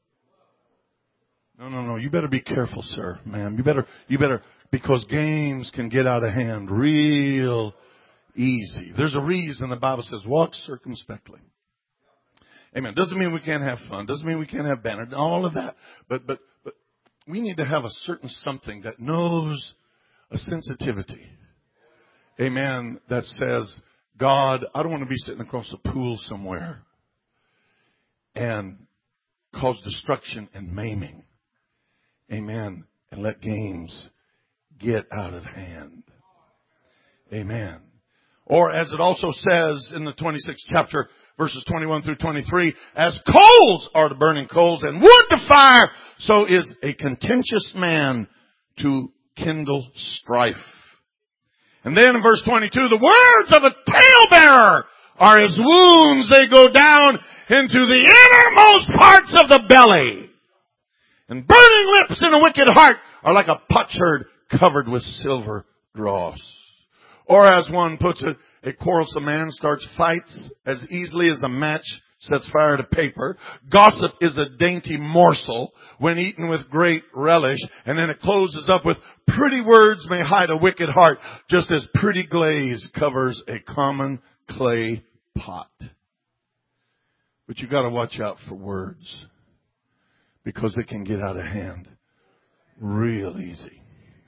No. You better be careful, sir, ma'am. You better, because games can get out of hand real easy. There's a reason the Bible says, walk circumspectly. Amen. Doesn't mean we can't have fun. Doesn't mean we can't have banner. All of that. But we need to have a certain something that knows a sensitivity. Amen. That says, God, I don't want to be sitting across a pool somewhere and cause destruction and maiming. Amen. And let games get out of hand. Amen. Or as it also says in the 26th chapter, verses 21 through 23, as coals are to burning coals and wood to fire, so is a contentious man to kindle strife. And then in verse 22, the words of a talebearer are as wounds. They go down into the innermost parts of the belly. And burning lips and a wicked heart are like a potsherd covered with silver dross. Or as one puts it, a quarrelsome man starts fights as easily as a match sets fire to paper. Gossip is a dainty morsel when eaten with great relish. And then it closes up with, pretty words may hide a wicked heart, just as pretty glaze covers a common clay pot. But you got to watch out for words, because it can get out of hand real easy.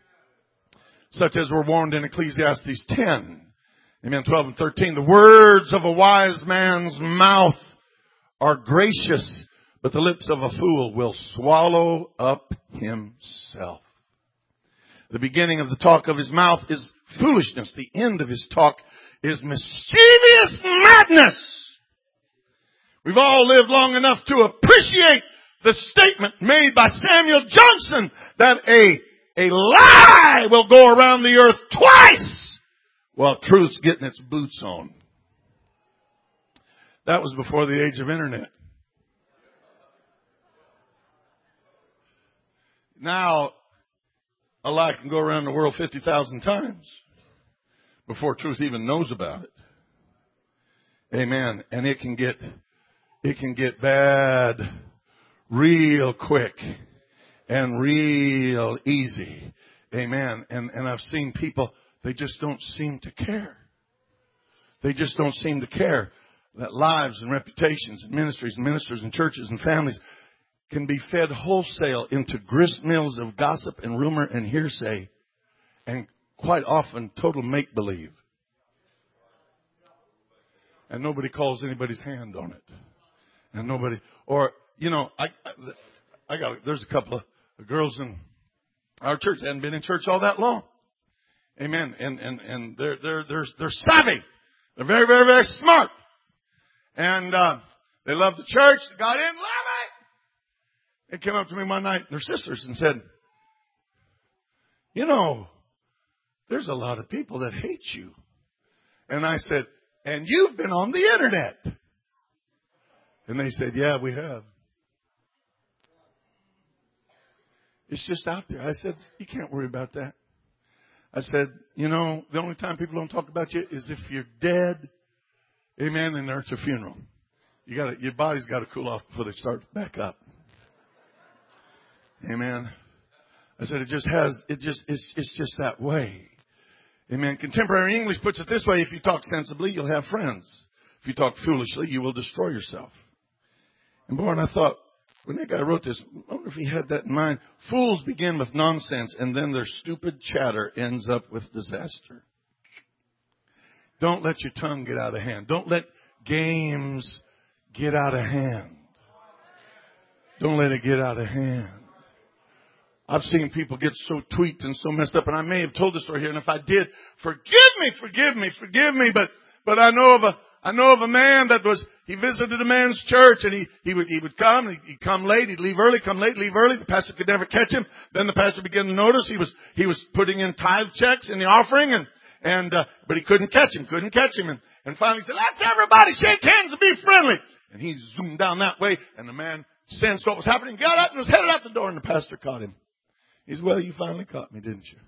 Such as we're warned in Ecclesiastes 10. Amen. 12 and 13. The words of a wise man's mouth are gracious, but the lips of a fool will swallow up himself. The beginning of the talk of his mouth is foolishness. The end of his talk is mischievous madness. We've all lived long enough to appreciate the statement made by Samuel Johnson that a lie will go around the earth twice while truth's getting its boots on. That was before the age of internet. Now, a lie can go around the world 50,000 times before truth even knows about it. Amen. And it can get it can get bad real quick and real easy. Amen. And I've seen people, they just don't seem to care. They just don't seem to care that lives and reputations and ministries and ministers and churches and families can be fed wholesale into grist mills of gossip and rumor and hearsay, and quite often total make-believe. And nobody calls anybody's hand on it. And nobody, or, you know, there's a couple of girls in our church that hadn't been in church all that long. Amen. And they're savvy. They're very, very, very smart. And, they love the church. They got in, love it. They came up to me one night, their sisters, and said, you know, there's a lot of people that hate you. And I said, and you've been on the internet. And they said, yeah, we have. It's just out there. I said, you can't worry about that. I said, you know, the only time people don't talk about you is if you're dead. Amen. And there's a funeral. Your body's got to cool off before they start back up. Amen. I said, it's just that way. Amen. Contemporary English puts it this way: if you talk sensibly, you'll have friends. If you talk foolishly, you will destroy yourself. And boy, and I thought, when that guy wrote this, I wonder if he had that in mind. Fools begin with nonsense, and then their stupid chatter ends up with disaster. Don't let your tongue get out of hand. Don't let games get out of hand. Don't let it get out of hand. I've seen people get so tweaked and so messed up, and I may have told this story here, and if I did, forgive me. But I know of a man he visited a man's church, and he would come, and he'd come late, he'd leave early, come late, leave early. The pastor could never catch him. Then the pastor began to notice he was putting in tithe checks in the offering, but he couldn't catch him. And finally he said, let's everybody shake hands and be friendly. And he zoomed down that way, and the man sensed what was happening, got up and was headed out the door, and the pastor caught him. He said, well, you finally caught me, didn't you?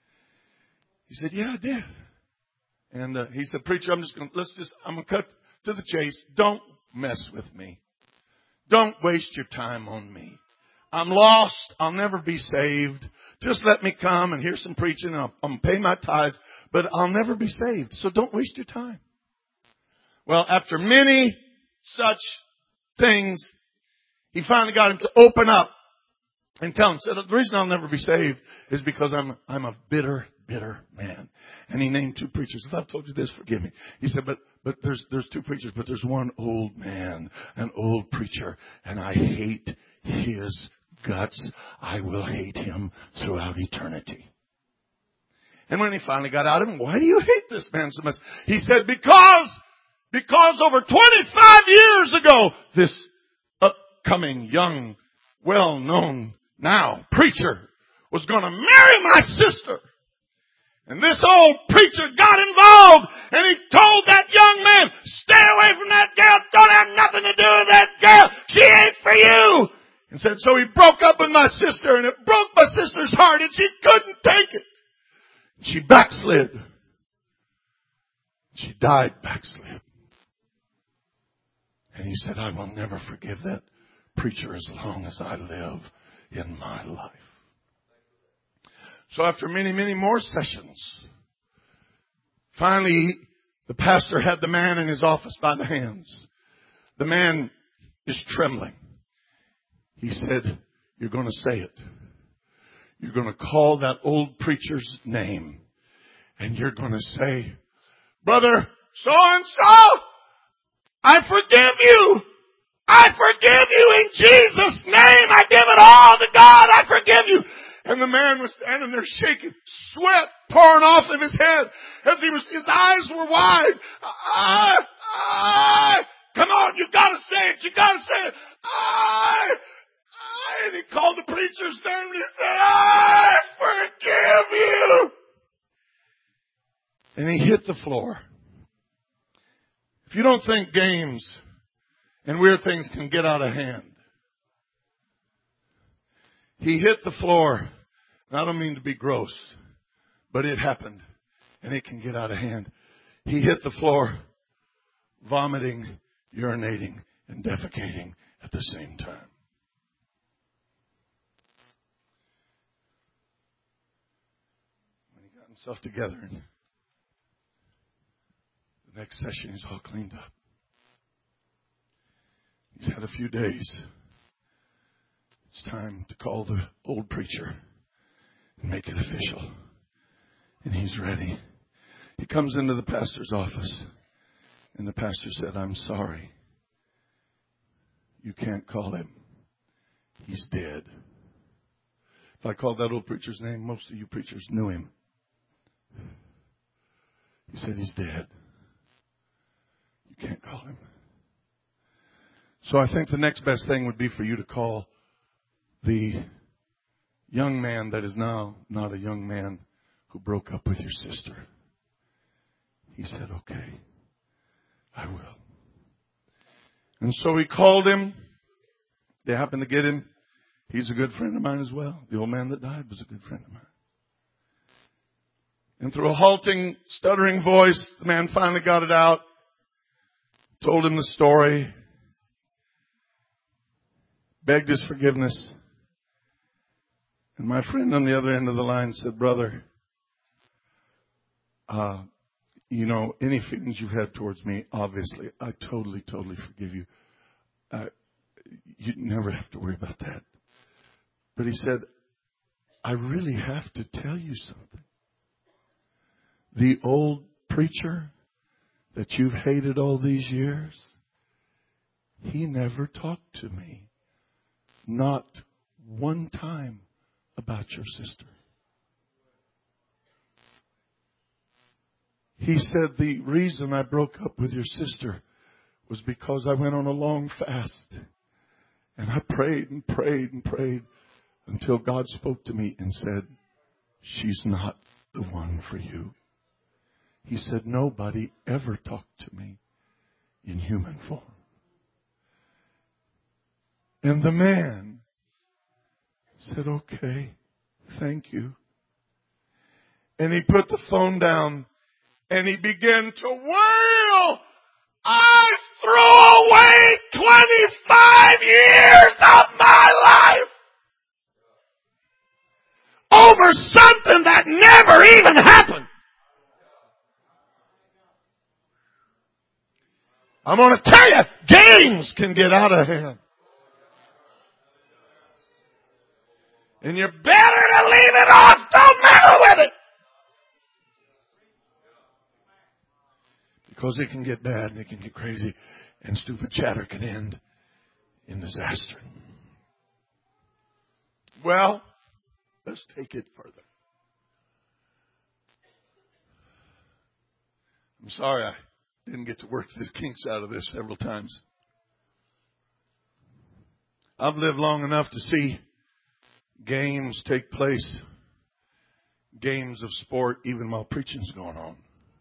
He said, yeah, I did. And he said, preacher, I'm going to cut to the chase. Don't mess with me. Don't waste your time on me. I'm lost. I'll never be saved. Just let me come and hear some preaching. I'm going to pay my tithes, but I'll never be saved. So don't waste your time. Well, after many such things, he finally got him to open up and tell him, said, the reason I'll never be saved is because I'm a bitter man. And he named two preachers. If I've told you this, forgive me. He said, but there's two preachers, but there's one old man, an old preacher, and I hate his guts. I will hate him throughout eternity. And when he finally got out of him, why do you hate this man so much? He said, because over 25 years ago, this upcoming young, well-known now preacher was going to marry my sister. And this old preacher got involved, and he told that young man, stay away from that girl. Don't have nothing to do with that girl. She ain't for you. And said, so he broke up with my sister, and it broke my sister's heart, and she couldn't take it. She backslid. She died backslid. And he said, I will never forgive that preacher as long as I live in my life. So after many, many more sessions, finally the pastor had the man in his office by the hands. The man is trembling. He said, you're going to say it. You're going to call that old preacher's name. And you're going to say, brother so-and-so, I forgive you. I forgive you in Jesus' name. I give it all to God. I forgive you. And the man was standing there shaking, sweat pouring off of his head as his eyes were wide. Come on, you gotta say it. You gotta say it. And he called the preacher's name and he said, I forgive you. And he hit the floor. If you don't think games and weird things can get out of hand, he hit the floor. And I don't mean to be gross, but it happened. And it can get out of hand. He hit the floor, vomiting, urinating, and defecating at the same time. When he got himself together, and the next session he's all cleaned up. He's had a few days. It's time to call the old preacher and make it official. And he's ready. He comes into the pastor's office, and the pastor said, "I'm sorry. You can't call him. He's dead." If I called that old preacher's name, most of you preachers knew him. He said, "He's dead. You can't call him." So I think the next best thing would be for you to call the young man that is now not a young man who broke up with your sister. He said, "Okay, I will." And so he called him. They happened to get him. He's a good friend of mine as well. The old man that died was a good friend of mine. And through a halting, stuttering voice, the man finally got it out, told him the story, begged his forgiveness. And my friend on the other end of the line said, "Brother, any feelings you've had towards me, obviously, I totally forgive you. You never have to worry about that." But he said, "I really have to tell you something. The old preacher that you've hated all these years, he never talked to me. Not one time about your sister." He said, "The reason I broke up with your sister was because I went on a long fast. And I prayed and prayed and prayed until God spoke to me and said, 'She's not the one for you.'" He said, "Nobody ever talked to me in human form." And the man said, "Okay, thank you." And he put the phone down and he began to wail, "I threw away 25 years of my life over something that never even happened." I'm going to tell you, games can get out of hand. And you're better to leave it off. Don't meddle with it. Because it can get bad and it can get crazy. And stupid chatter can end in disaster. Well, let's take it further. I'm sorry I didn't get to work the kinks out of this several times. I've lived long enough to see games take place, games of sport, even while preaching's going on.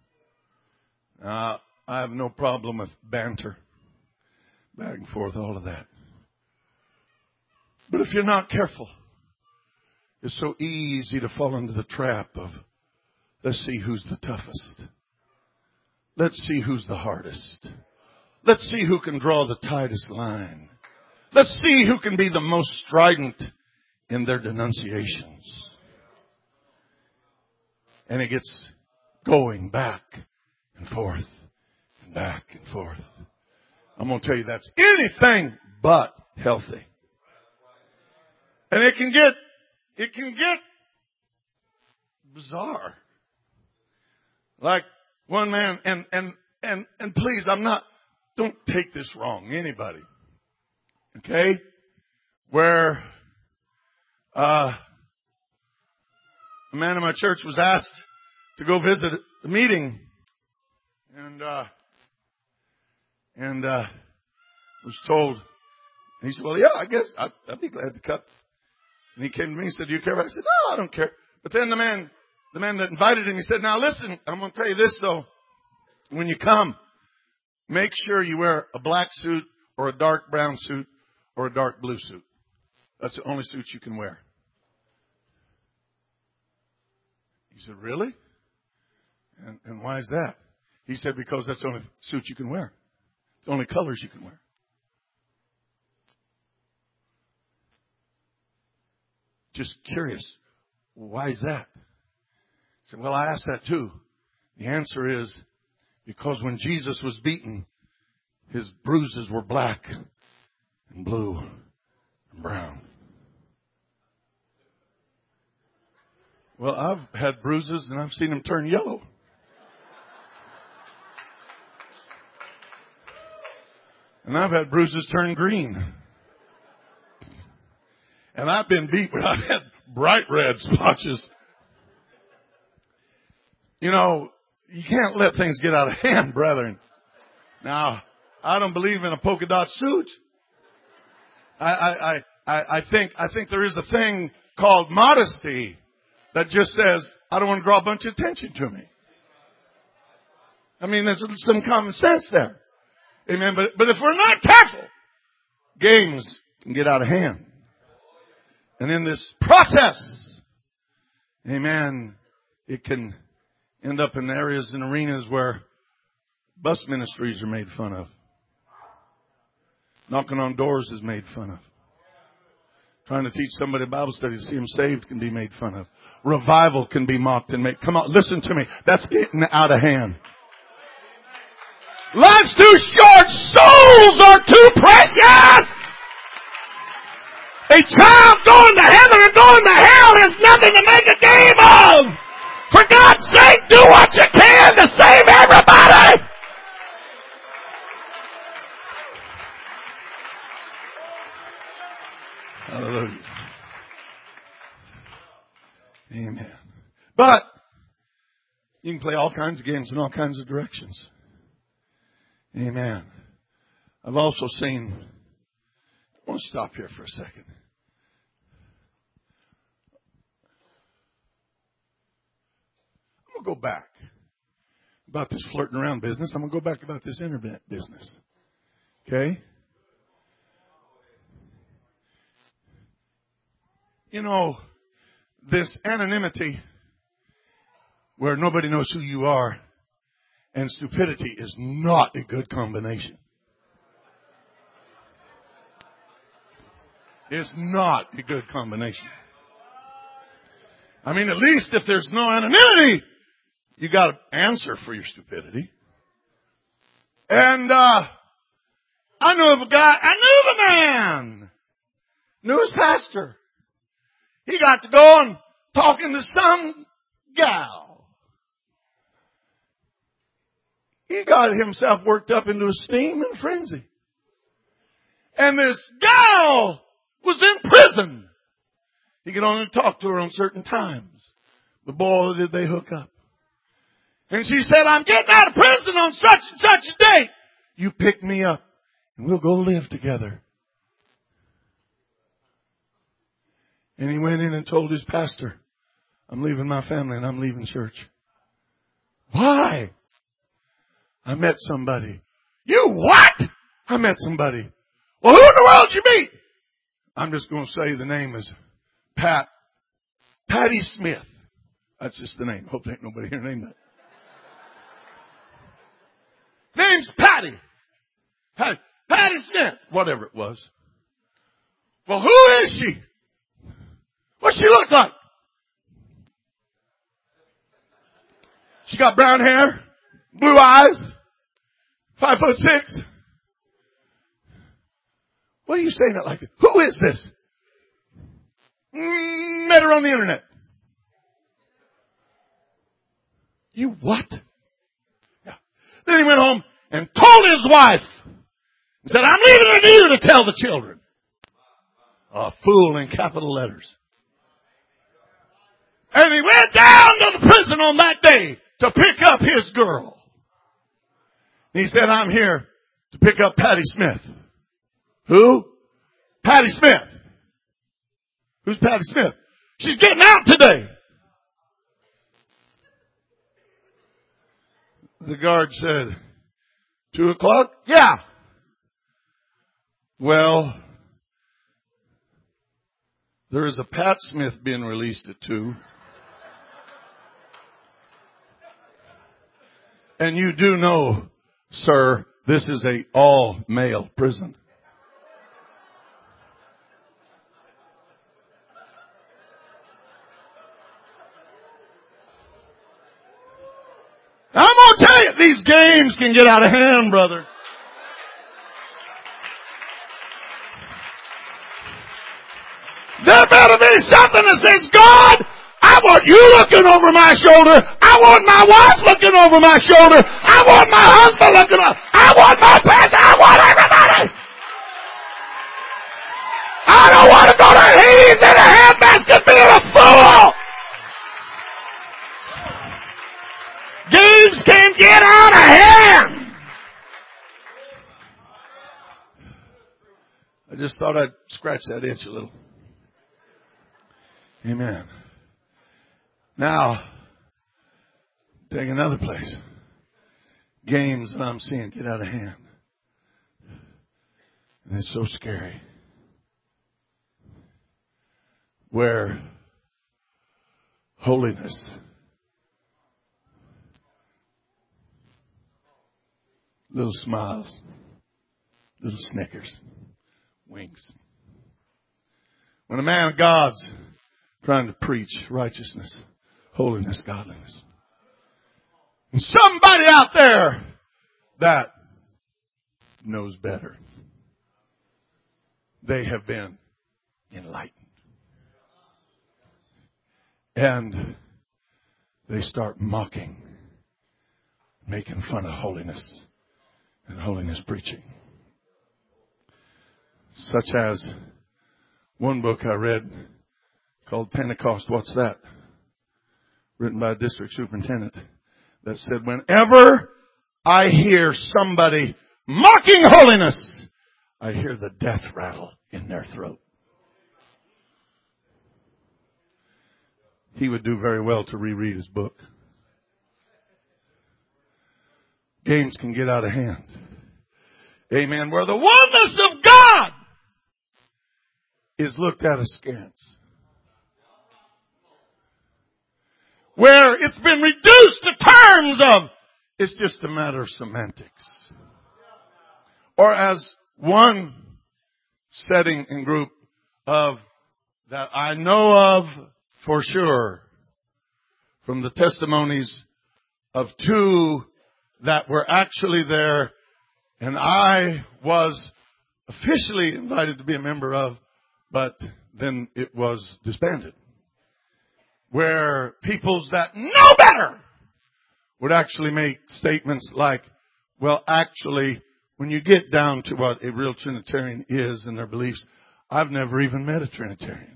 I have no problem with banter, back and forth, all of that. But if you're not careful, it's so easy to fall into the trap of, let's see who's the toughest. Let's see who's the hardest. Let's see who can draw the tightest line. Let's see who can be the most strident in their denunciations. And it gets going back and forth and back and forth. I'm going to tell you that's anything but healthy. And it can get bizarre. Like one man, and please, don't take this wrong, anybody. Okay? Where a man in my church was asked to go visit the meeting, and was told, and he said, "Well, yeah, I guess I'd be glad to cut." And he came to me and said, "Do you care?" I said, "No, I don't care." But then the man that invited him, he said, "Now listen, I'm going to tell you this though. When you come, make sure you wear a black suit or a dark brown suit or a dark blue suit. That's the only suit you can wear." He said, "Really? And why is that?" He said, "Because that's the only suit you can wear. It's the only colors you can wear." just curious. Why is that? I said, well, I asked that too. The answer is because when Jesus was beaten, his bruises were black and blue and brown. Well, I've had bruises and I've seen them turn yellow. And I've had bruises turn green. And I've been beat where I've had bright red splotches. You know, you can't let things get out of hand, brethren. Now, I don't believe in a polka dot suit. I think there is a thing called modesty that just says, I don't want to draw a bunch of attention to me. I mean, there's some common sense there. Amen. But if we're not careful, games can get out of hand. And in this process, amen, it can end up in areas and arenas where bus ministries are made fun of. Knocking on doors is made fun of. Trying to teach somebody Bible study to see them saved can be made fun of. Revival can be mocked and made. Come on, listen to me. That's getting out of hand. Life's too short. Souls are too precious. A child going to heaven or going to hell is nothing to make a game of. For God's sake, do what you can to save everybody. Hallelujah. Amen. But you can play all kinds of games in all kinds of directions. Amen. I've also seen, I want to stop here for a second. I'm going to go back about this flirting around business. I'm going to go back about this internet business. Okay? You know, this anonymity where nobody knows who you are and stupidity is not a good combination. It's not a good combination. I mean, at least if there's no anonymity, you got to answer for your stupidity. And I knew of a guy, I knew of a man, knew his pastor. He got to go and talking to some gal. He got himself worked up into a steam and frenzy. And this gal was in prison. He could only talk to her on certain times. But boy, did they hook up. And she said, I'm getting out of prison on such and such a date. You pick me up and we'll go live together. And he went in and told his pastor, I'm leaving my family and I'm leaving church. Why? I met somebody. You what? I met somebody. Well, who in the world did you meet? I'm just going to say the name is Patty Smith. That's just the name. Hope there ain't nobody here named that. Name's Patty. Patty Smith. Whatever it was. Well, who is she? What she look like? She got brown hair, blue eyes, 5'6". What are you saying that like? Who is this? Met her on the internet. You what? Yeah. Then he went home and told his wife. He said, I'm leaving it to you to tell the children. A fool in capital letters. And he went down to the prison on that day to pick up his girl. And he said, I'm here to pick up Patty Smith. Who? Patty Smith. Who's Patty Smith? She's getting out today. The guard said, 2:00? Yeah. Well, there is a Pat Smith being released at 2:00. And you do know, sir, this is a all-male prison. I'm going to tell you, these games can get out of hand, brother. There better be something that says, God, I want you looking over my shoulder. I want my wife looking over my shoulder. I want my husband looking over. I want my pastor. I want everybody. I don't want to go to Hades in a handbasket being a fool. Games can get out of hand. I just thought I'd scratch that itch a little. Amen. Now, take another place. Games that I'm seeing get out of hand. And it's so scary. Where holiness little smiles, little snickers, winks. When a man of God's trying to preach righteousness, holiness, godliness, and somebody out there that knows better, they have been enlightened. And they start mocking, making fun of holiness and holiness preaching. Such as one book I read called Pentecost, What's That? Written by a district superintendent that said, whenever I hear somebody mocking holiness, I hear the death rattle in their throat. He would do very well to reread his book. Games can get out of hand. Amen. Where the oneness of God is looked at askance. Where it's been reduced to terms of, it's just a matter of semantics. Or as one setting and group of that I know of for sure from the testimonies of two that were actually there and I was officially invited to be a member of, but then it was disbanded. Where peoples that know better would actually make statements like, well, actually, when you get down to what a real Trinitarian is and their beliefs, I've never even met a Trinitarian.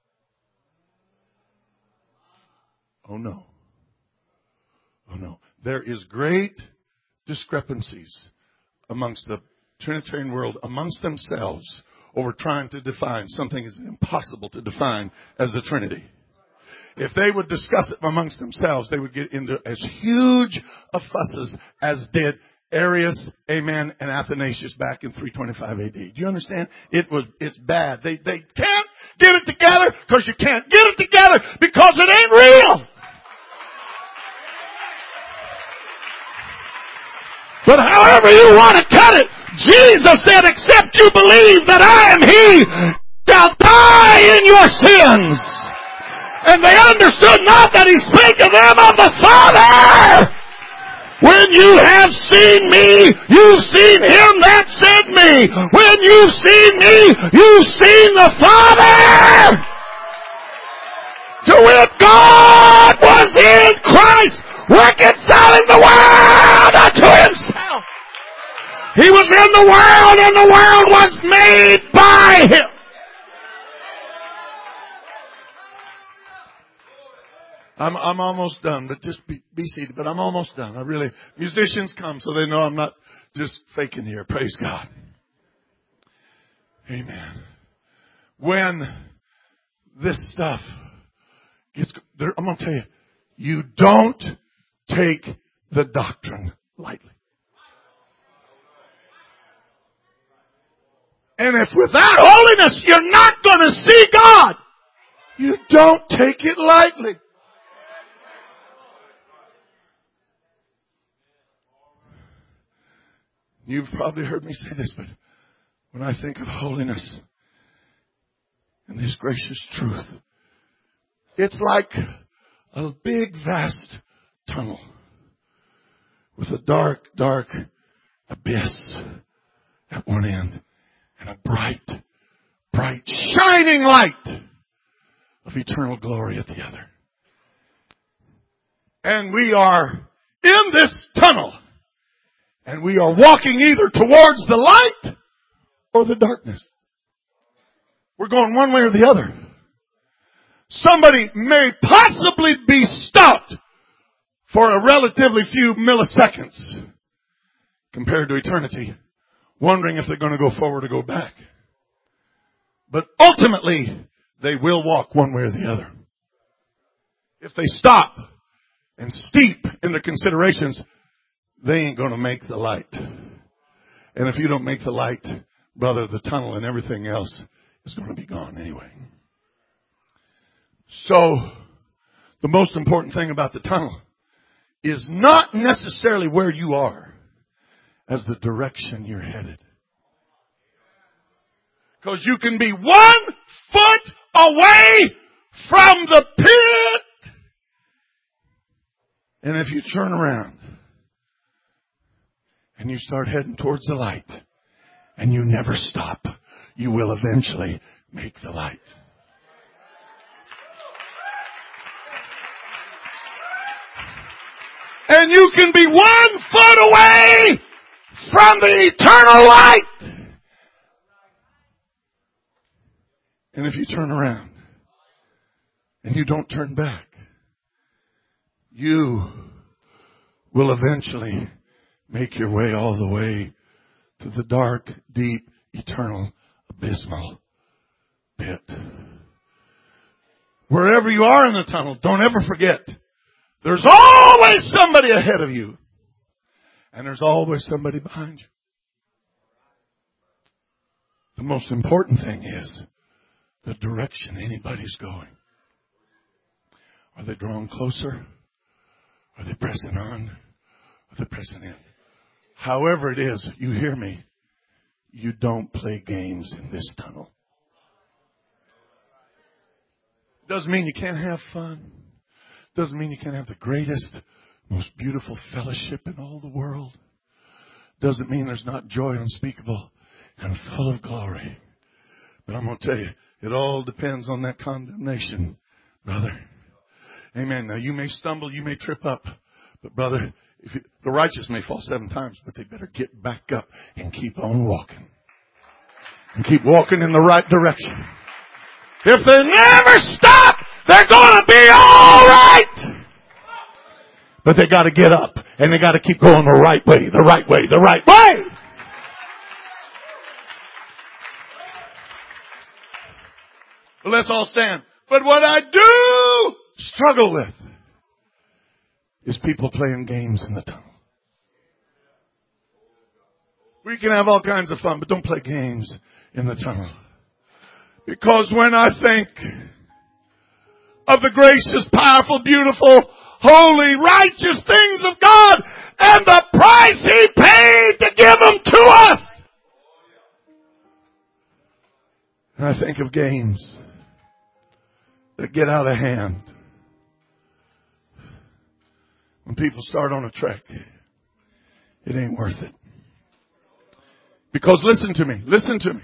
Oh no. Oh no. There is great discrepancies amongst the Trinitarian world, amongst themselves, over trying to define something as impossible to define as the Trinity. If they would discuss it amongst themselves, they would get into as huge a fusses as did Arius, amen, and Athanasius back in 325 AD. Do you understand? It's bad. They can't get it together because you can't get it together because it ain't real. But however you want to cut it, Jesus said, except you believe that I am He, shall die in your sins. And they understood not that He spake of them of the Father. When you have seen me, you've seen Him that sent me. When you've seen me, you've seen the Father. To wit, God was in Christ, reconciling the world unto Himself. He was in the world, and the world was made by Him. I'm almost done, but just be seated. But I'm almost done. Musicians come so they know I'm not just faking here. Praise God. Amen. When this stuff gets, I'm going to tell you, you don't take the doctrine lightly. And if without holiness you're not going to see God, you don't take it lightly. You've probably heard me say this, but when I think of holiness and this gracious truth, it's like a big, vast tunnel with a dark, dark abyss at one end and a bright, bright, shining light of eternal glory at the other. And we are in this tunnel, and we are walking either towards the light or the darkness. We're going one way or the other. Somebody may possibly be stopped for a relatively few milliseconds compared to eternity, wondering if they're going to go forward or go back. But ultimately, they will walk one way or the other. If they stop and steep in their considerations, they ain't going to make the light. And if you don't make the light, brother, the tunnel and everything else is going to be gone anyway. So, the most important thing about the tunnel is not necessarily where you are, as the direction you're headed. Because you can be 1 foot away from the pit, and if you turn around and you start heading towards the light, and you never stop, you will eventually make the light. And you can be 1 foot away from the eternal light. And if you turn around and you don't turn back, you will eventually make your way all the way to the dark, deep, eternal, abysmal pit. Wherever you are in the tunnel, don't ever forget, there's always somebody ahead of you. And there's always somebody behind you. The most important thing is the direction anybody's going. Are they drawing closer? Are they pressing on? Are they pressing in? However it is, you hear me, you don't play games in this tunnel. Doesn't mean you can't have fun. Doesn't mean you can't have the greatest, most beautiful fellowship in all the world. Doesn't mean there's not joy unspeakable and full of glory. But I'm going to tell you, it all depends on that condemnation, brother. Amen. Now you may stumble, you may trip up. But brother, the righteous may fall 7 times, but they better get back up and keep on walking. And keep walking in the right direction. If they never stop, they're going to be all right. But they got to get up and they got to keep going the right way, the right way, the right way. Well, let's all stand. But what I do struggle with is people playing games in the tunnel. We can have all kinds of fun, but don't play games in the tunnel. Because when I think of the gracious, powerful, beautiful, holy, righteous things of God and the price He paid to give them to us, and I think of games that get out of hand. When people start on a trek, it ain't worth it. Because listen to me.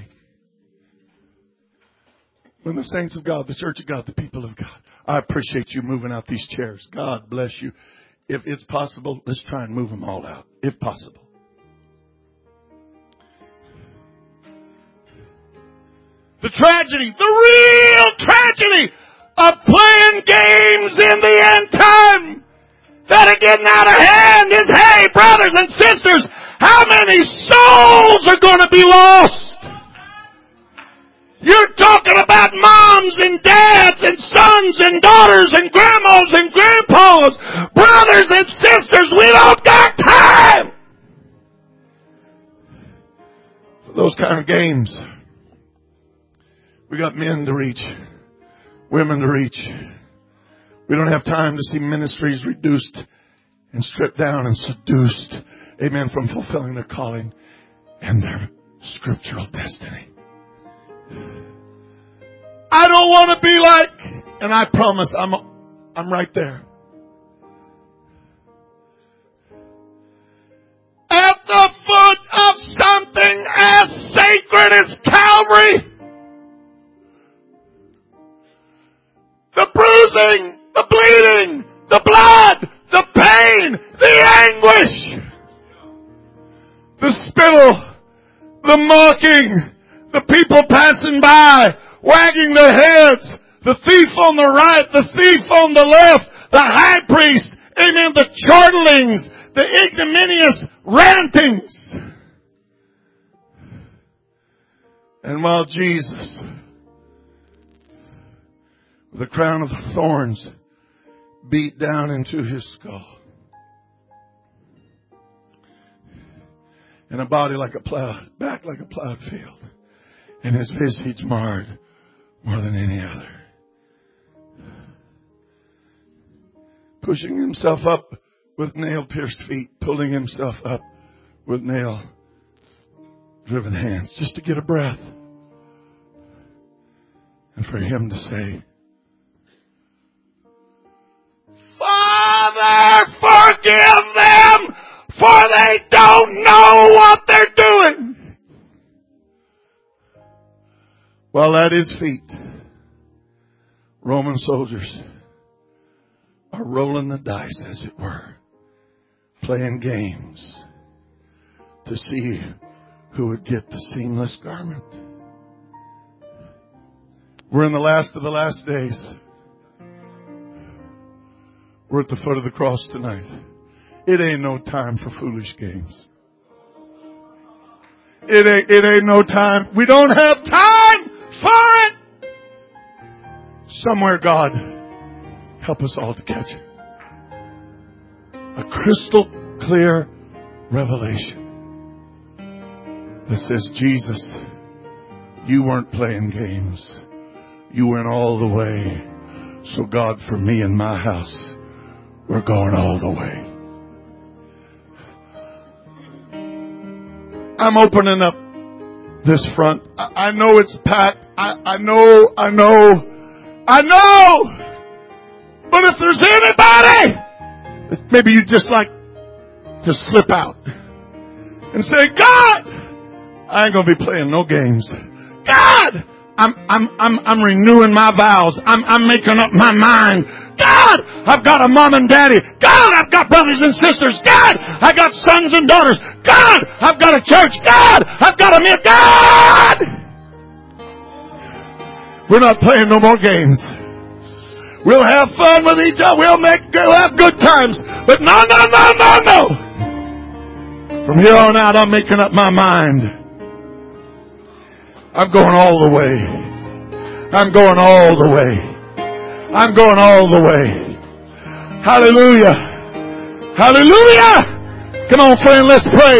When the saints of God, the church of God, the people of God, I appreciate you moving out these chairs. God bless you. If it's possible, let's try and move them all out, if possible. The tragedy, the real tragedy of playing games in the end time that are getting out of hand is, hey, brothers and sisters, how many souls are going to be lost? You're talking about moms and dads and sons and daughters and grandmas and grandpas, brothers and sisters. We don't got time for those kind of games. We got men to reach, women to reach. We don't have time to see ministries reduced and stripped down and seduced, amen, from fulfilling their calling and their scriptural destiny. I don't want to be like, and I promise I'm right there. something as sacred as Calvary. The bruising, the bleeding, the blood, the pain, the anguish, the spittle, the mocking, the people passing by, wagging their heads, the thief on the right, the thief on the left, the high priest, amen, the chortlings, the ignominious rantings. And while Jesus, with the crown of thorns beat down into his skull, and a body like a plowed, back like a plowed field, and his visage marred more than any other, pushing himself up with nail-pierced feet, pulling himself up with nail-driven hands, just to get a breath. And for him to say, Father, forgive them, for they don't know what they're doing. While at his feet, Roman soldiers are rolling the dice, as it were, playing games to see who would get the seamless garment. We're in the last of the last days. We're at the foot of the cross tonight. It ain't no time for foolish games. It ain't no time. We don't have time for it. Somewhere, God, help us all to catch it. A crystal clear revelation that says, Jesus, you weren't playing games. You went all the way. So God, for me and my house, we're going all the way. I'm opening up this front. I know it's packed. I know. But if there's anybody that maybe you just like to slip out and say, God, I ain't gonna be playing no games. God, I'm renewing my vows. I'm making up my mind. God, I've got a mom and daddy. God, I've got brothers and sisters. God, I got sons and daughters. God, I've got a church. God, I've got a meal. God! We're not playing no more games. We'll have fun with each other. We'll have good times. But no. From here on out, I'm making up my mind. I'm going all the way. I'm going all the way. I'm going all the way. Hallelujah. Hallelujah. Come on, friend, let's pray.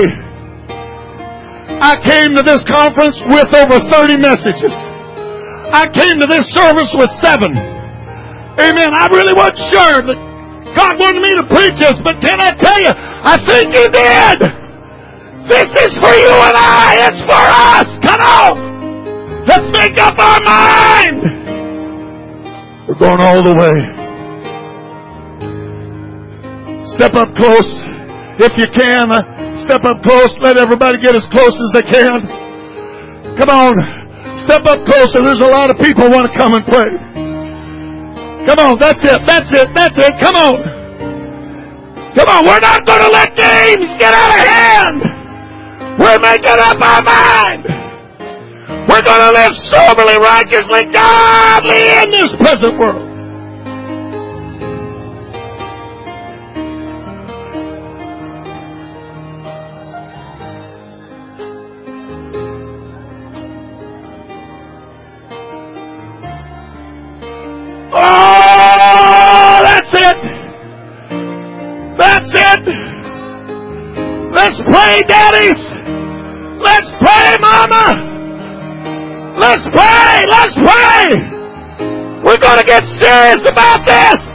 I came to this conference with over 30 messages. I came to this service with 7. Amen. I really wasn't sure that God wanted me to preach this, but can I tell you, I think He did. This is for you and I. It's for us. Come on. Let's make up our mind. We're going all the way. Step up close. If you can, step up close. Let everybody get as close as they can. Come on. Step up closer. There's a lot of people who want to come and pray. Come on. That's it. Come on. Come on. We're not going to let games get out of hand. We're making up our mind. We're going to live soberly, righteously, godly in this present world. Oh, that's it. That's it. Let's pray, daddies. Let's pray, mama. Let's pray! Let's pray! We're going to get serious about this!